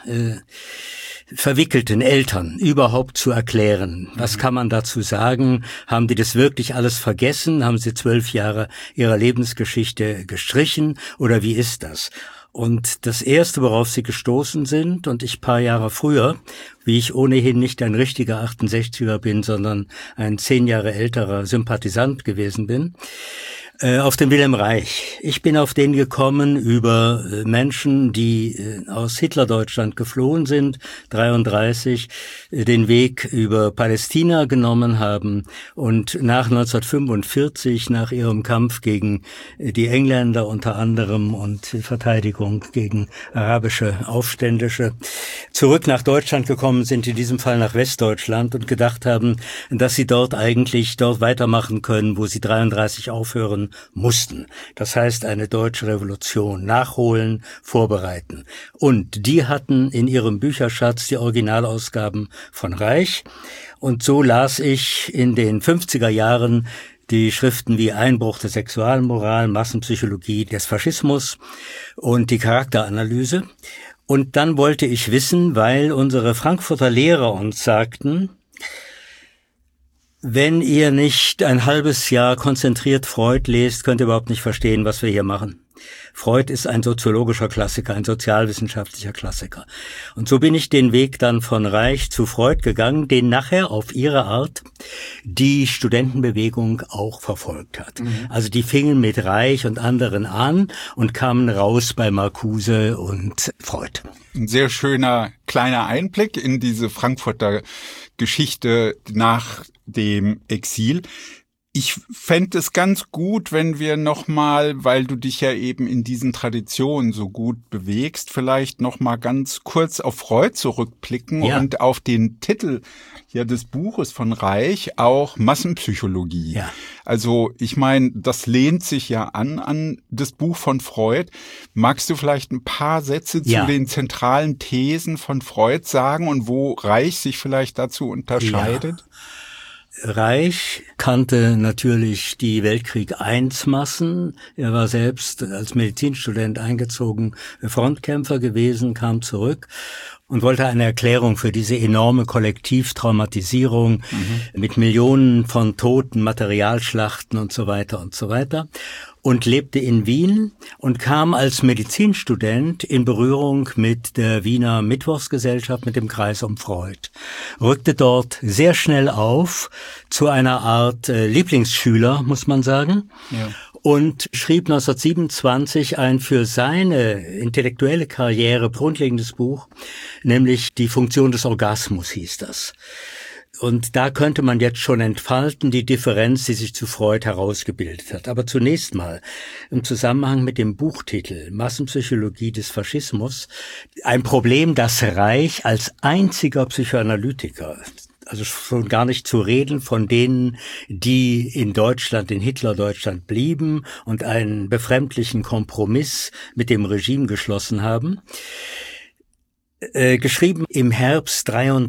verwickelten Eltern überhaupt zu erklären. Was kann man dazu sagen? Haben die das wirklich alles vergessen? Haben sie 12 Jahre ihrer Lebensgeschichte gestrichen? Oder wie ist das? Und das Erste, worauf sie gestoßen sind, und ich paar Jahre früher, wie ich ohnehin nicht ein richtiger 68er bin, sondern ein 10 Jahre älterer Sympathisant gewesen bin, auf den Wilhelm Reich. Ich bin auf den gekommen über Menschen, die aus Hitlerdeutschland geflohen sind, 1933, den Weg über Palästina genommen haben und nach 1945, nach ihrem Kampf gegen die Engländer unter anderem und Verteidigung gegen arabische Aufständische, zurück nach Deutschland gekommen sind, in diesem Fall nach Westdeutschland, und gedacht haben, dass sie dort weitermachen können, wo sie 1933 aufhören mussten. Das heißt, eine deutsche Revolution nachholen, vorbereiten. Und die hatten in ihrem Bücherschatz die Originalausgaben von Reich. Und so las ich in den 50er Jahren die Schriften wie Einbruch der Sexualmoral, Massenpsychologie des Faschismus und die Charakteranalyse. Und dann wollte ich wissen, weil unsere Frankfurter Lehrer uns sagten, wenn ihr nicht ein halbes Jahr konzentriert Freud lest, könnt ihr überhaupt nicht verstehen, was wir hier machen. Freud ist ein soziologischer Klassiker, ein sozialwissenschaftlicher Klassiker. Und so bin ich den Weg dann von Reich zu Freud gegangen, den nachher auf ihre Art die Studentenbewegung auch verfolgt hat. Also die fingen mit Reich und anderen an und kamen raus bei Marcuse und Freud. Ein sehr schöner kleiner Einblick in diese Frankfurter Geschichte nach dem Exil. Ich fände es ganz gut, wenn wir nochmal, weil du dich ja eben in diesen Traditionen so gut bewegst, vielleicht nochmal ganz kurz auf Freud zurückblicken und auf den Titel hier des Buches von Reich, auch Massenpsychologie. Ja. Also ich meine, das lehnt sich ja an das Buch von Freud. Magst du vielleicht ein paar Sätze zu den zentralen Thesen von Freud sagen und wo Reich sich vielleicht dazu unterscheidet? Ja. Reich kannte natürlich die Weltkrieg-I-Massen. Er war selbst als Medizinstudent eingezogen, Frontkämpfer gewesen, kam zurück und wollte eine Erklärung für diese enorme Kollektivtraumatisierung mit Millionen von Toten, Materialschlachten und so weiter und so weiter. Und lebte in Wien und kam als Medizinstudent in Berührung mit der Wiener Mittwochsgesellschaft, mit dem Kreis um Freud. Rückte dort sehr schnell auf zu einer Art Lieblingsschüler, muss man sagen. Ja. Und schrieb 1927 ein für seine intellektuelle Karriere grundlegendes Buch, nämlich Die Funktion des Orgasmus hieß das. Und da könnte man jetzt schon entfalten, die Differenz, die sich zu Freud herausgebildet hat. Aber zunächst mal im Zusammenhang mit dem Buchtitel Massenpsychologie des Faschismus ein Problem, das Reich als einziger Psychoanalytiker, also schon gar nicht zu reden von denen, die in Deutschland, in Hitlerdeutschland blieben und einen befremdlichen Kompromiss mit dem Regime geschlossen haben, geschrieben im Herbst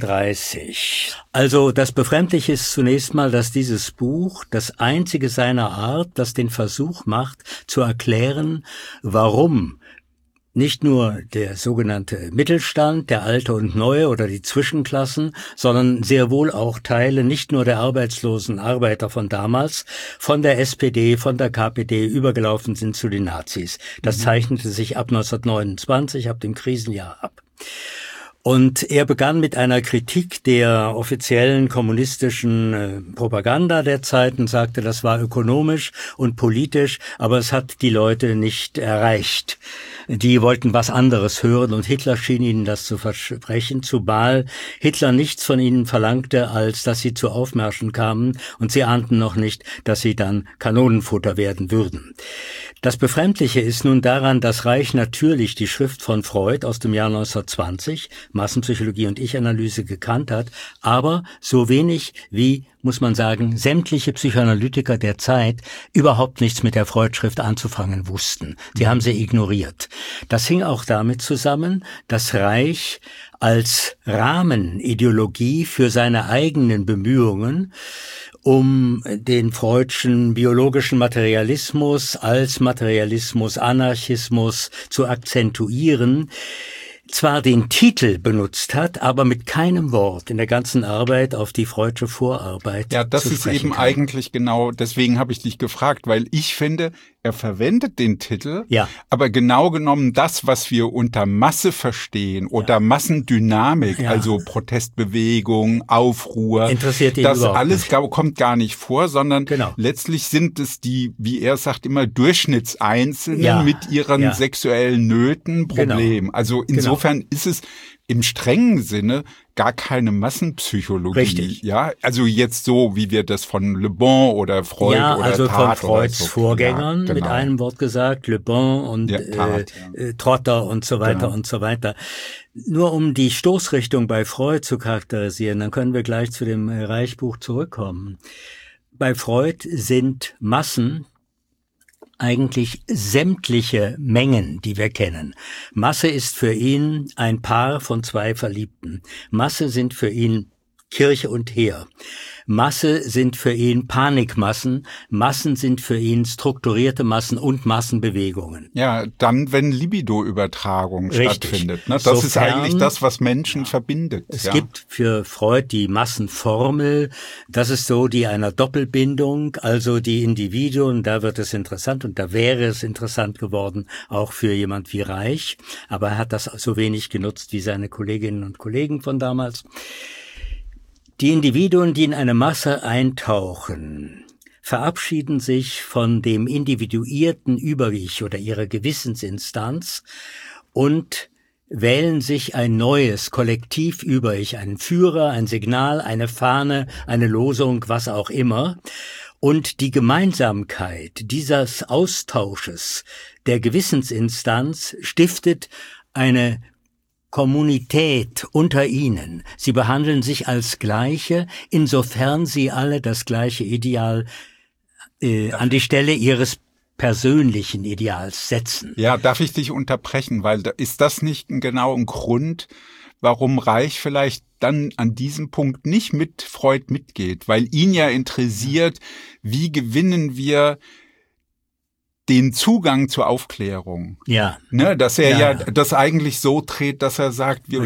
1933. Also das Befremdliche ist zunächst mal, dass dieses Buch das einzige seiner Art, das den Versuch macht, zu erklären, warum nicht nur der sogenannte Mittelstand, der Alte und Neue oder die Zwischenklassen, sondern sehr wohl auch Teile nicht nur der arbeitslosen Arbeiter von damals, von der SPD, von der KPD übergelaufen sind zu den Nazis. Das zeichnete sich ab 1929, ab dem Krisenjahr ab. Und er begann mit einer Kritik der offiziellen kommunistischen Propaganda der Zeit und sagte, das war ökonomisch und politisch, aber es hat die Leute nicht erreicht. Die wollten was anderes hören und Hitler schien ihnen das zu versprechen, zumal Hitler nichts von ihnen verlangte, als dass sie zu Aufmärschen kamen und sie ahnten noch nicht, dass sie dann Kanonenfutter werden würden. Das Befremdliche ist nun daran, dass Reich natürlich die Schrift von Freud aus dem Jahr 1920, Massenpsychologie und Ich-Analyse, gekannt hat, aber so wenig wie, muss man sagen, sämtliche Psychoanalytiker der Zeit überhaupt nichts mit der Freud-Schrift anzufangen wussten. Sie haben sie ignoriert. Das hing auch damit zusammen, dass Reich als Rahmenideologie für seine eigenen Bemühungen um den freudschen biologischen Materialismus als Materialismus, Anarchismus zu akzentuieren, zwar den Titel benutzt hat, aber mit keinem Wort in der ganzen Arbeit auf die Freudsche Vorarbeit zu sprechen. Ja, das ist eben eigentlich genau, deswegen habe ich dich gefragt, weil ich finde, er verwendet den Titel, aber genau genommen das, was wir unter Masse verstehen oder Massendynamik, also Protestbewegung, Aufruhr, interessiert ihn das überhaupt alles nicht. Kommt gar nicht vor, sondern letztlich sind es die, wie er sagt, immer Durchschnittseinzelnen mit ihren sexuellen Nöten, Problemen. Also insofern insofern ist es im strengen Sinne gar keine Massenpsychologie. Richtig. Ja, also jetzt so, wie wir das von Le Bon oder Freud ja, oder also Tat von Freuds so. Vorgängern, ja, genau. mit einem Wort gesagt, Le Bon und Tat, Trotter und so weiter genau. und so weiter. Nur um die Stoßrichtung bei Freud zu charakterisieren, dann können wir gleich zu dem Reichbuch zurückkommen. Bei Freud sind Massen eigentlich sämtliche Mengen, die wir kennen. Masse ist für ihn ein Paar von zwei Verliebten. Masse sind für ihn Kirche und Heer. Masse sind für ihn Panikmassen. Massen sind für ihn strukturierte Massen und Massenbewegungen. Ja, dann, wenn Libido-Übertragung stattfindet. Ne? Das ist eigentlich das, was Menschen verbindet. Es gibt für Freud die Massenformel. Das ist so die einer Doppelbindung, also die Individuen. Da wird es interessant und da wäre es interessant geworden, auch für jemand wie Reich. Aber er hat das so wenig genutzt wie seine Kolleginnen und Kollegen von damals. Die Individuen, die in eine Masse eintauchen, verabschieden sich von dem individuierten Über-Ich oder ihrer Gewissensinstanz und wählen sich ein neues Kollektiv Über-Ich, einen Führer, ein Signal, eine Fahne, eine Losung, was auch immer. Und die Gemeinsamkeit dieses Austausches der Gewissensinstanz stiftet eine Kommunität unter ihnen. Sie behandeln sich als Gleiche, insofern sie alle das gleiche Ideal an die Stelle ihres persönlichen Ideals setzen. Ja, darf ich dich unterbrechen, weil ist das nicht genau ein Grund, warum Reich vielleicht dann an diesem Punkt nicht mit Freud mitgeht? Weil ihn ja interessiert, wie gewinnen wir den Zugang zur Aufklärung. Ja. Ne, dass er ja das eigentlich so dreht, dass er sagt, wir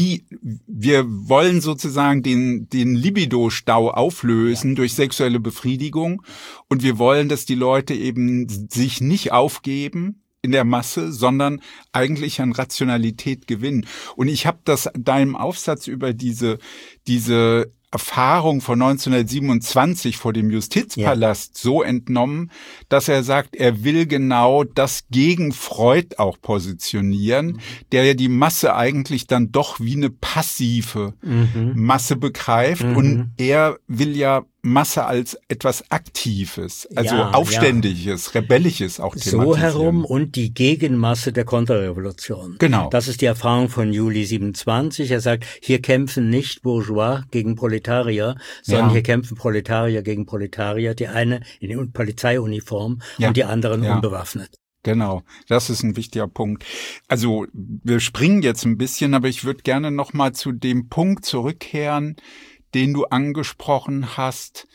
wollen sozusagen den Libido-Stau auflösen durch sexuelle Befriedigung und wir wollen, dass die Leute eben sich nicht aufgeben in der Masse, sondern eigentlich an Rationalität gewinnen. Und ich habe das deinem Aufsatz über diese Erfahrung von 1927 vor dem Justizpalast so entnommen, dass er sagt, er will genau das gegen Freud auch positionieren, der ja die Masse eigentlich dann doch wie eine passive Masse begreift und er will ja Masse als etwas Aktives, also Aufständisches, Rebellisches auch thematisieren. So herum und die Gegenmasse der Konterrevolution. Genau. Das ist die Erfahrung von Juli 27. Er sagt, hier kämpfen nicht Bourgeois gegen Proletarier, sondern hier kämpfen Proletarier gegen Proletarier, die eine in Polizeiuniform und die anderen unbewaffnet. Genau, das ist ein wichtiger Punkt. Also wir springen jetzt ein bisschen, aber ich würde gerne noch mal zu dem Punkt zurückkehren, den du angesprochen hast,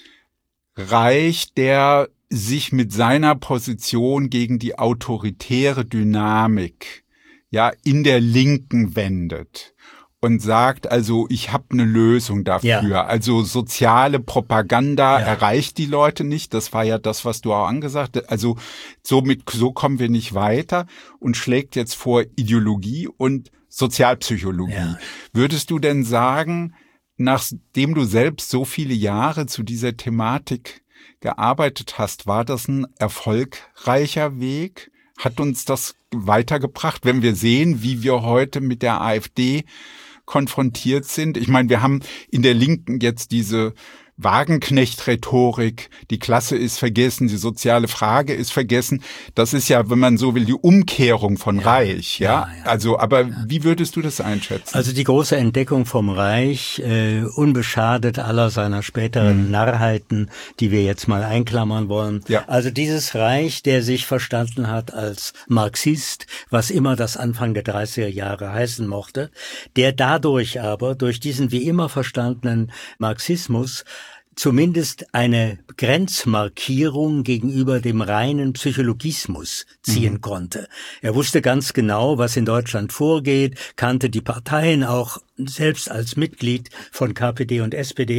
Reich, der sich mit seiner Position gegen die autoritäre Dynamik in der Linken wendet und sagt, also ich habe eine Lösung dafür. Ja. Also soziale Propaganda erreicht die Leute nicht. Das war ja das, was du auch angesagt hast. Also so kommen wir nicht weiter und schlägt jetzt vor Ideologie und Sozialpsychologie. Ja. Würdest du denn sagen, nachdem du selbst so viele Jahre zu dieser Thematik gearbeitet hast, war das ein erfolgreicher Weg? Hat uns das weitergebracht, wenn wir sehen, wie wir heute mit der AfD konfrontiert sind? Ich meine, wir haben in der Linken jetzt diese Wagenknecht-Rhetorik, die Klasse ist vergessen, die soziale Frage ist vergessen. Das ist ja, wenn man so will, die Umkehrung von Reich, Also, aber wie würdest du das einschätzen? Also die große Entdeckung vom Reich, unbeschadet aller seiner späteren Narrheiten, die wir jetzt mal einklammern wollen. Ja. Also dieses Reich, der sich verstanden hat als Marxist, was immer das Anfang der 30er Jahre heißen mochte, der dadurch aber, durch diesen wie immer verstandenen Marxismus, zumindest eine Grenzmarkierung gegenüber dem reinen Psychologismus ziehen konnte. Er wusste ganz genau, was in Deutschland vorgeht, kannte die Parteien auch selbst als Mitglied von KPD und SPD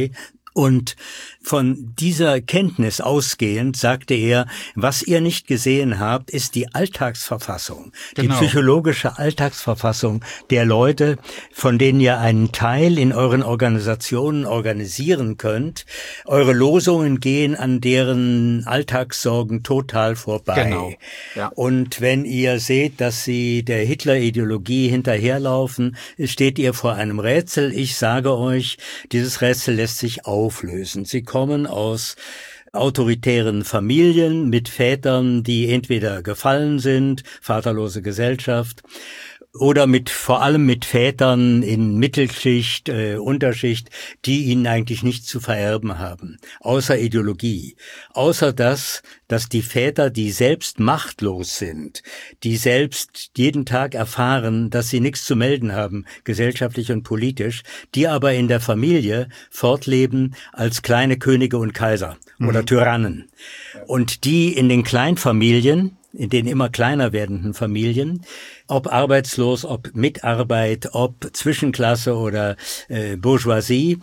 Und von dieser Kenntnis ausgehend sagte er, was ihr nicht gesehen habt, ist die Alltagsverfassung, genau. Die psychologische Alltagsverfassung der Leute, von denen ihr einen Teil in euren Organisationen organisieren könnt. Eure Losungen gehen an deren Alltagssorgen total vorbei. Genau. Ja. Und wenn ihr seht, dass sie der Hitler-Ideologie hinterherlaufen, steht ihr vor einem Rätsel. Ich sage euch, dieses Rätsel lässt sich auflösen. Sie kommen aus autoritären Familien mit Vätern, die entweder gefallen sind, vaterlose Gesellschaft, oder vor allem mit Vätern in Mittelschicht, Unterschicht, die ihnen eigentlich nichts zu vererben haben, außer Ideologie. Außer dass die Väter, die selbst machtlos sind, die selbst jeden Tag erfahren, dass sie nichts zu melden haben, gesellschaftlich und politisch, die aber in der Familie fortleben als kleine Könige und Kaiser oder Tyrannen. Und die in den Kleinfamilien, in den immer kleiner werdenden Familien, ob arbeitslos, ob Mitarbeit, ob Zwischenklasse oder Bourgeoisie,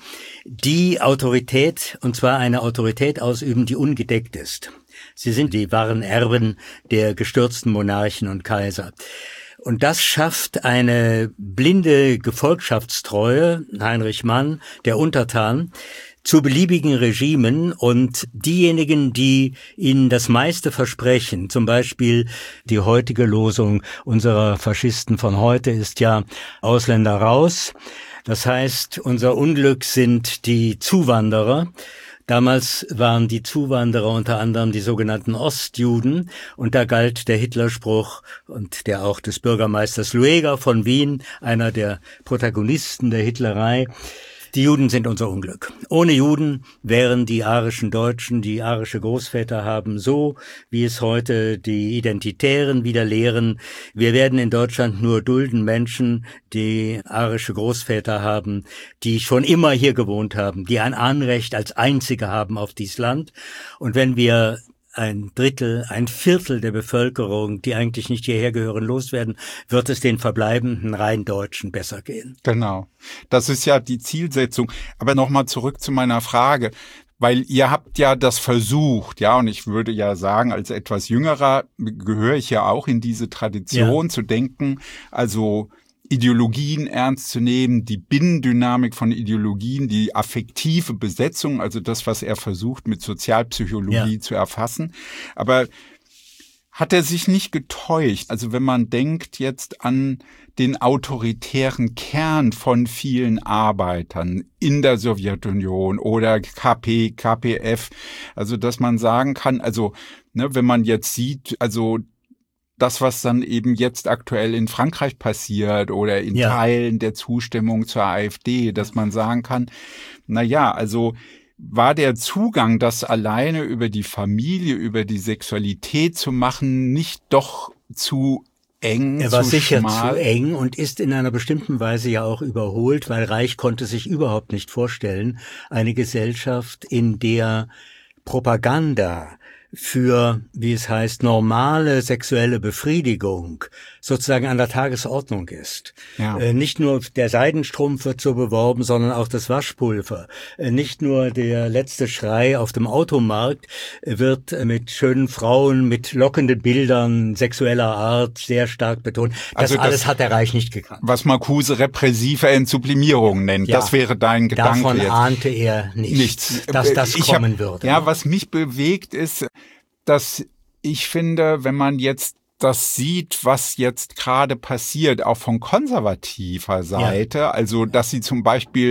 die Autorität, und zwar eine Autorität ausüben, die ungedeckt ist. Sie sind die wahren Erben der gestürzten Monarchen und Kaiser. Und das schafft eine blinde Gefolgschaftstreue, Heinrich Mann, der Untertan, zu beliebigen Regimen, und diejenigen, die ihnen das meiste versprechen, zum Beispiel die heutige Losung unserer Faschisten von heute ist ja Ausländer raus. Das heißt, unser Unglück sind die Zuwanderer. Damals waren die Zuwanderer unter anderem die sogenannten Ostjuden, und da galt der Hitlerspruch, und der auch des Bürgermeisters Lueger von Wien, einer der Protagonisten der Hitlerei: Die Juden sind unser Unglück. Ohne Juden wären die arischen Deutschen, die arische Großväter haben, so wie es heute die Identitären wieder lehren. Wir werden in Deutschland nur dulden Menschen, die arische Großväter haben, die schon immer hier gewohnt haben, die ein Anrecht als Einzige haben auf dieses Land. Und wenn wir ein Viertel der Bevölkerung, die eigentlich nicht hierher gehören, loswerden, wird es den verbleibenden rein Deutschen besser gehen. Genau. Das ist ja die Zielsetzung. Aber nochmal zurück zu meiner Frage, weil ihr habt ja das versucht, ja, und ich würde ja sagen, als etwas Jüngerer gehöre ich ja auch in diese Tradition zu denken, also Ideologien ernst zu nehmen, die Binnendynamik von Ideologien, die affektive Besetzung, also das, was er versucht mit Sozialpsychologie zu erfassen. Aber hat er sich nicht getäuscht? Also wenn man denkt jetzt an den autoritären Kern von vielen Arbeitern in der Sowjetunion oder KPF, also dass man sagen kann, also wenn man jetzt sieht, also das, was dann eben jetzt aktuell in Frankreich passiert oder in Teilen der Zustimmung zur AfD, dass man sagen kann, also war der Zugang, das alleine über die Familie, über die Sexualität zu machen, nicht doch zu eng, er war zu sicher schmal? zu eng und ist in einer bestimmten Weise ja auch überholt, weil Reich konnte sich überhaupt nicht vorstellen, eine Gesellschaft, in der Propaganda für, wie es heißt, normale sexuelle Befriedigung sozusagen an der Tagesordnung ist. Ja. Nicht nur der Seidenstrumpf wird so beworben, sondern auch das Waschpulver. Nicht nur der letzte Schrei auf dem Automarkt wird mit schönen Frauen, mit lockenden Bildern sexueller Art sehr stark betont. Das alles hat der Reich nicht gekannt. Was Marcuse repressive Entsublimierung nennt, das wäre dein Gedanke. Davon jetzt. ahnte er nichts, dass das kommen würde. Ja, was mich bewegt ist, dass ich finde, wenn man jetzt das sieht, was jetzt gerade passiert, auch von konservativer Seite, also dass sie zum Beispiel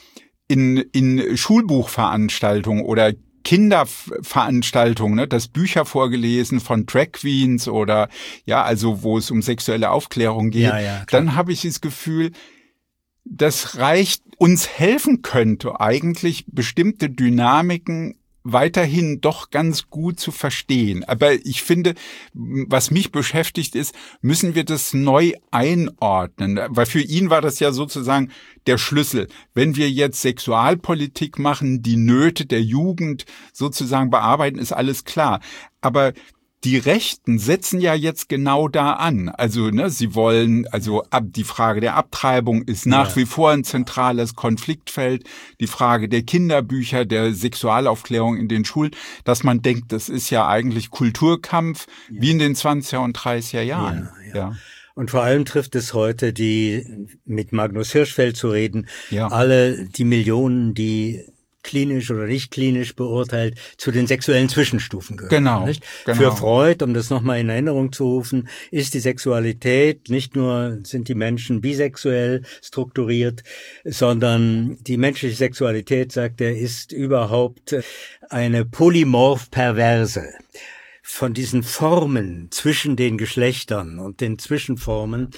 in Schulbuchveranstaltungen oder Kinderveranstaltungen, dass Bücher vorgelesen von Drag Queens oder also wo es um sexuelle Aufklärung geht, dann habe ich das Gefühl, das reicht, uns helfen könnte eigentlich bestimmte Dynamiken weiterhin doch ganz gut zu verstehen. Aber ich finde, was mich beschäftigt ist, müssen wir das neu einordnen. Weil für ihn war das ja sozusagen der Schlüssel. Wenn wir jetzt Sexualpolitik machen, die Nöte der Jugend sozusagen bearbeiten, ist alles klar. Aber die Rechten setzen ja jetzt genau da an. Also, sie wollen, die Frage der Abtreibung ist nach wie vor ein zentrales Konfliktfeld. Die Frage der Kinderbücher, der Sexualaufklärung in den Schulen, dass man denkt, das ist ja eigentlich Kulturkampf, wie in den 20er und 30er Jahren. Ja. Und vor allem trifft es heute mit Magnus Hirschfeld zu reden, alle die Millionen, die klinisch oder nicht klinisch beurteilt, zu den sexuellen Zwischenstufen gehören. Genau. Für Freud, um das nochmal in Erinnerung zu rufen, ist die Sexualität, nicht nur sind die Menschen bisexuell strukturiert, sondern die menschliche Sexualität, sagt er, ist überhaupt eine polymorph-perverse. Von diesen Formen zwischen den Geschlechtern und den Zwischenformen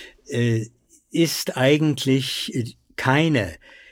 ist eigentlich keine,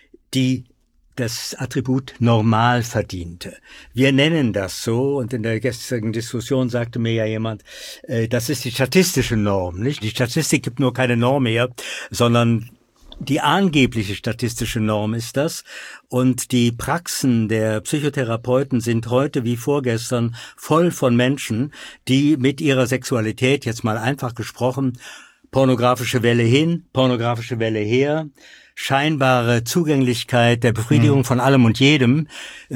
die das Attribut normal verdiente. Wir nennen das so, und in der gestrigen Diskussion sagte mir ja jemand, das ist die statistische Norm, nicht? Die Statistik gibt nur keine Norm her, sondern die angebliche statistische Norm ist das. Und die Praxen der Psychotherapeuten sind heute wie vorgestern voll von Menschen, die mit ihrer Sexualität, jetzt mal einfach gesprochen, pornografische Welle hin, pornografische Welle her, scheinbare Zugänglichkeit der Befriedigung von allem und jedem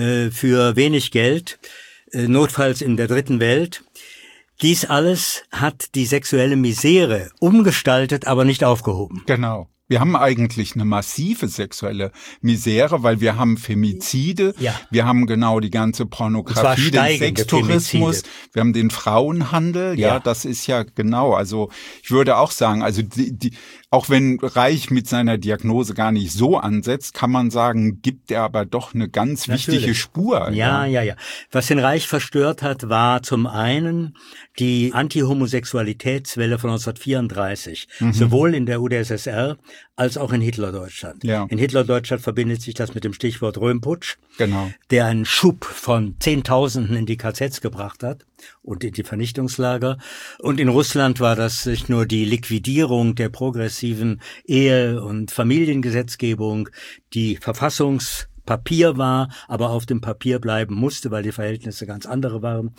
für wenig Geld, notfalls in der dritten Welt. Dies alles hat die sexuelle Misere umgestaltet, aber nicht aufgehoben. Genau. Wir haben eigentlich eine massive sexuelle Misere, weil wir haben Femizide, wir haben genau die ganze Pornografie, den Sextourismus, wir haben den Frauenhandel, das ist ja genau, also ich würde auch sagen, also auch wenn Reich mit seiner Diagnose gar nicht so ansetzt, kann man sagen, gibt er aber doch eine ganz wichtige Spur. Ja. Was den Reich verstört hat, war zum einen die Anti-Homosexualitätswelle von 1934, sowohl in der UdSSR als auch in Hitlerdeutschland. Ja. In Hitlerdeutschland verbindet sich das mit dem Stichwort Röhmputsch, der einen Schub von Zehntausenden in die KZs gebracht hat und in die Vernichtungslager. Und in Russland war das nicht nur die Liquidierung der progressiven Ehe- und Familiengesetzgebung, die Verfassungspapier war, aber auf dem Papier bleiben musste, weil die Verhältnisse ganz andere waren.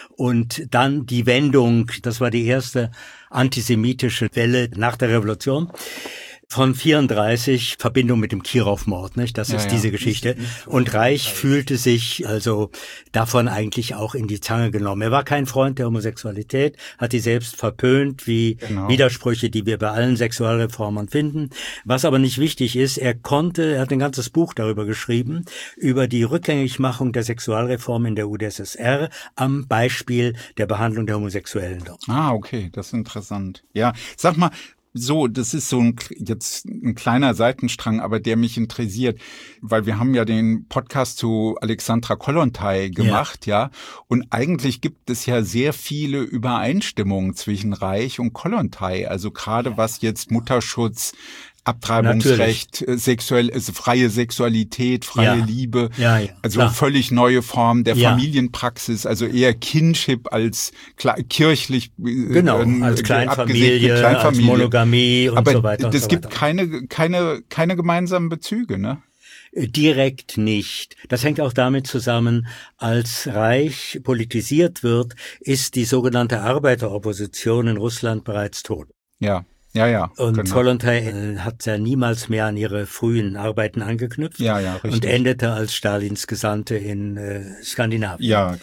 Und dann die Wendung, das war die erste antisemitische Welle nach der Revolution. Von 34, Verbindung mit dem Kirov-Mord, nicht? Das ist diese Geschichte. Und Reich fühlte sich also davon eigentlich auch in die Zange genommen. Er war kein Freund der Homosexualität, hat die selbst verpönt, wie Widersprüche, die wir bei allen Sexualreformern finden. Was aber nicht wichtig ist, er hat ein ganzes Buch darüber geschrieben, über die Rückgängigmachung der Sexualreform in der UdSSR am Beispiel der Behandlung der Homosexuellen dort. Ah, okay, das ist interessant. Ja, sag mal, das ist jetzt ein kleiner Seitenstrang, aber der mich interessiert, weil wir haben ja den Podcast zu Alexandra Kollontai gemacht, und eigentlich gibt es ja sehr viele Übereinstimmungen zwischen Reich und Kollontai, also gerade was jetzt Mutterschutz, Abtreibungsrecht, freie Sexualität, freie Liebe, völlig neue Form der Familienpraxis, also eher Kinship als kirchlich, als Kleinfamilie, als Monogamie und so weiter. Aber es gibt keine gemeinsamen Bezüge, ne? Direkt nicht. Das hängt auch damit zusammen, als Reich politisiert wird, ist die sogenannte Arbeiteropposition in Russland bereits tot. Ja. Und Kollontai hat ja niemals mehr an ihre frühen Arbeiten angeknüpft richtig. Und endete als Stalins Gesandte in Skandinavien. Ja,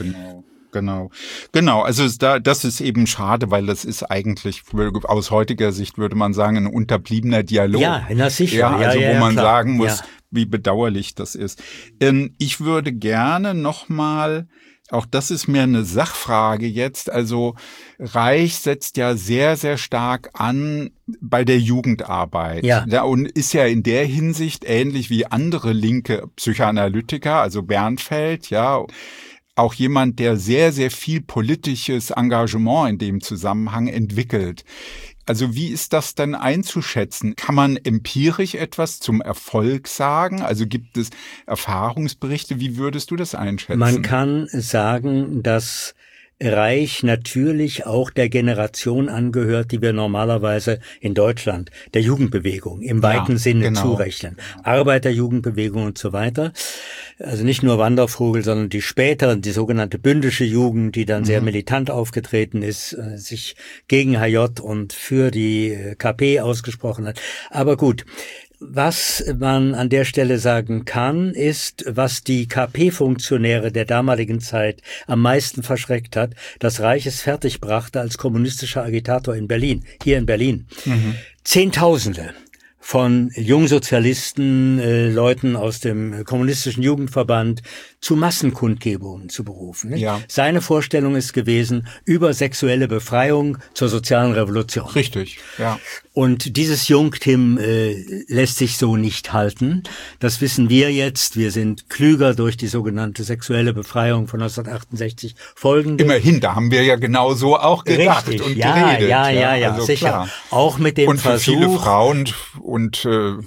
genau. Also das ist eben schade, weil das ist eigentlich aus heutiger Sicht würde man sagen ein unterbliebener Dialog. Ja, na sicher. Wo man sagen muss, wie bedauerlich das ist. Ich würde gerne nochmal, auch das ist mir eine Sachfrage jetzt, also Reich setzt ja sehr, sehr stark an bei der Jugendarbeit. Ja, und ist ja in der Hinsicht ähnlich wie andere linke Psychoanalytiker, also Bernfeld, auch jemand, der sehr, sehr viel politisches Engagement in dem Zusammenhang entwickelt. Also wie ist das denn einzuschätzen? Kann man empirisch etwas zum Erfolg sagen? Also gibt es Erfahrungsberichte? Wie würdest du das einschätzen? Man kann sagen, dass Reich natürlich auch der Generation angehört, die wir normalerweise in Deutschland der Jugendbewegung im weiten Sinne zurechnen. Arbeiterjugendbewegung und so weiter. Also nicht nur Wandervogel, sondern die späteren, die sogenannte bündische Jugend, die dann sehr militant aufgetreten ist, sich gegen HJ und für die KP ausgesprochen hat. Aber gut. Was man an der Stelle sagen kann, ist, was die KP-Funktionäre der damaligen Zeit am meisten verschreckt hat, dass Reich es fertigbrachte als kommunistischer Agitator in Berlin, hier in Berlin. Zehntausende von Jungsozialisten, Leuten aus dem kommunistischen Jugendverband zu Massenkundgebungen zu berufen. Nicht? Ja. Seine Vorstellung ist gewesen, über sexuelle Befreiung zur sozialen Revolution. Richtig, ja. Und dieses Jungtim lässt sich so nicht halten. Das wissen wir jetzt. Wir sind klüger durch die sogenannte sexuelle Befreiung von 1968 folgende. Immerhin, da haben wir ja genau so auch gedacht Richtig. und geredet. Ja, also sicher. Klar. Auch mit dem Versuch. Und für viele Frauen und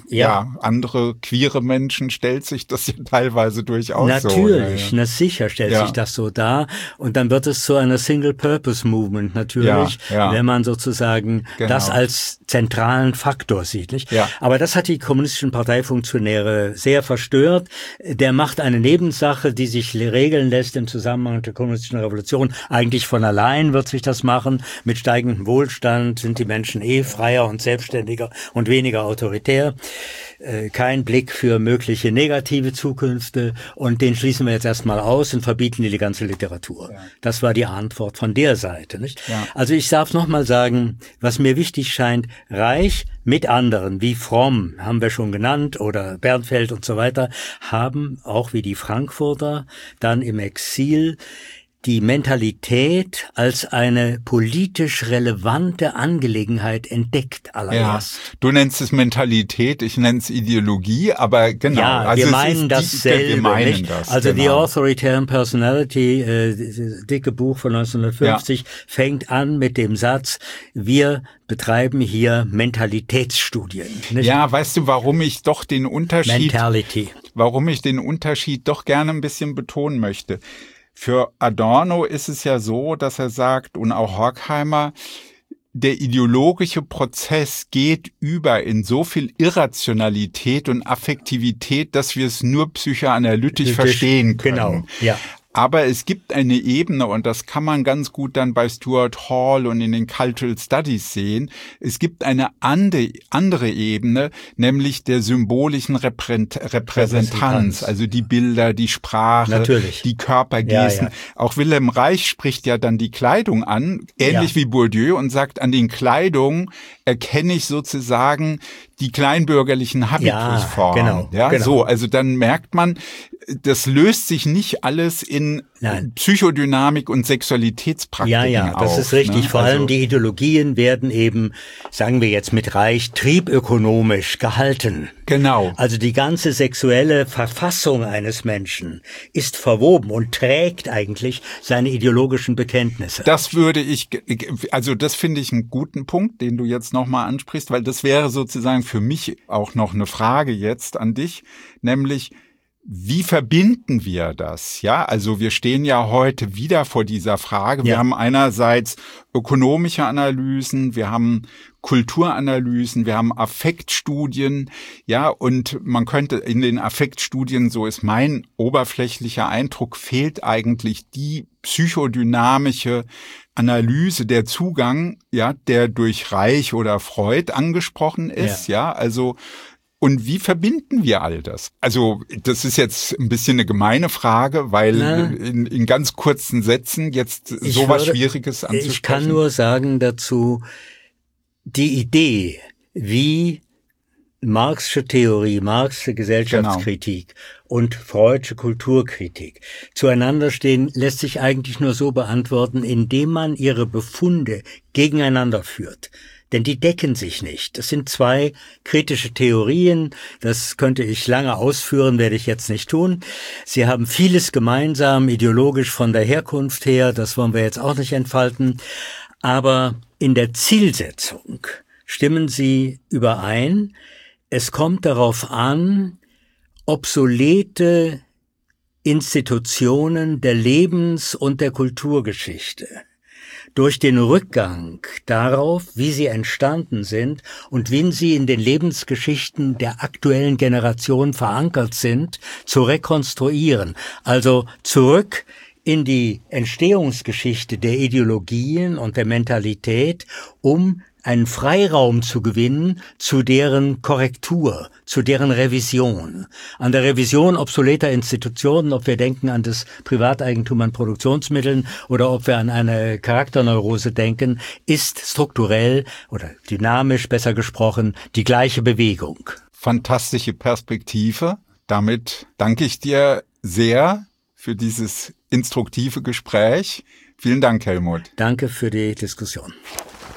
andere queere Menschen stellt sich das ja teilweise durchaus natürlich, so. Na sicher stellt sich das so dar. Und dann wird es zu einer Single-Purpose-Movement natürlich, wenn man sozusagen das als zentralen Faktor sieht. Nicht? Ja. Aber das hat die kommunistischen Parteifunktionäre sehr verstört. Der macht eine Nebensache, die sich regeln lässt im Zusammenhang mit der kommunistischen Revolution. Eigentlich von allein wird sich das machen. Mit steigendem Wohlstand sind die Menschen freier und selbstständiger und weniger autoritär. Kein Blick für mögliche negative Zukünfte, und den schließen wir jetzt erstmal aus und verbieten die ganze Literatur. Ja. Das war die Antwort von der Seite, nicht? Ja. Also ich darf noch mal sagen, was mir wichtig scheint, Reich mit anderen, wie Fromm, haben wir schon genannt, oder Bernfeld und so weiter, haben auch wie die Frankfurter dann im Exil die Mentalität als eine politisch relevante Angelegenheit entdeckt allererst. Ja, du nennst es Mentalität, ich nenne es Ideologie, aber genau. Ja, also wir meinen dasselbe. Wir meinen das, also die Authoritarian Personality, das dicke Buch von 1950, fängt an mit dem Satz, wir betreiben hier Mentalitätsstudien. Nicht? Ja, weißt du, warum ich doch den Unterschied doch gerne ein bisschen betonen möchte? Für Adorno ist es ja so, dass er sagt, und auch Horkheimer, der ideologische Prozess geht über in so viel Irrationalität und Affektivität, dass wir es nur psychoanalytisch verstehen können. Genau, ja. Aber es gibt eine Ebene, und das kann man ganz gut dann bei Stuart Hall und in den Cultural Studies sehen. Es gibt eine andere Ebene, nämlich der symbolischen Repräsentanz, also die Bilder, die Sprache, natürlich, die Körpergesten. Ja. Auch Wilhelm Reich spricht ja dann die Kleidung an, ähnlich wie Bourdieu, und sagt, an den Kleidungen erkenne ich sozusagen die kleinbürgerlichen Habitusformen. Genau. So, also dann merkt man, das löst sich nicht alles in Psychodynamik und Sexualitätspraktiken auf. Das ist richtig. Ne? Vor allem die Ideologien werden eben, sagen wir jetzt mit Reich, triebökonomisch gehalten. Genau. Also die ganze sexuelle Verfassung eines Menschen ist verwoben und trägt eigentlich seine ideologischen Bekenntnisse. Das finde ich einen guten Punkt, den du jetzt nochmal ansprichst, weil das wäre sozusagen für mich auch noch eine Frage jetzt an dich, nämlich, wie verbinden wir das? Ja, also wir stehen ja heute wieder vor dieser Frage. Wir haben einerseits ökonomische Analysen, wir haben Kulturanalysen, wir haben Affektstudien, und man könnte in den Affektstudien, so ist mein oberflächlicher Eindruck, fehlt eigentlich die psychodynamische Analyse, der Zugang, der durch Reich oder Freud angesprochen ist, also. Und wie verbinden wir all das? Also das ist jetzt ein bisschen eine gemeine Frage, weil in ganz kurzen Sätzen jetzt sowas Schwieriges anzusprechen. Ich kann nur sagen dazu, die Idee, wie Marxische Theorie, Marxische Gesellschaftskritik und Freudische Kulturkritik zueinander stehen, lässt sich eigentlich nur so beantworten, indem man ihre Befunde gegeneinander führt. Denn die decken sich nicht. Das sind zwei kritische Theorien. Das könnte ich lange ausführen, werde ich jetzt nicht tun. Sie haben vieles gemeinsam, ideologisch von der Herkunft her. Das wollen wir jetzt auch nicht entfalten. Aber in der Zielsetzung stimmen sie überein. Es kommt darauf an, obsolete Institutionen der Lebens- und der Kulturgeschichte durch den Rückgang darauf, wie sie entstanden sind und wie sie in den Lebensgeschichten der aktuellen Generation verankert sind, zu rekonstruieren. Also zurück in die Entstehungsgeschichte der Ideologien und der Mentalität, um einen Freiraum zu gewinnen zu deren Korrektur, zu deren Revision. An der Revision obsoleter Institutionen, ob wir denken an das Privateigentum an Produktionsmitteln oder ob wir an eine Charakterneurose denken, ist strukturell oder dynamisch, besser gesprochen, die gleiche Bewegung. Fantastische Perspektive. Damit danke ich dir sehr für dieses instruktive Gespräch. Vielen Dank, Helmut. Danke für die Diskussion.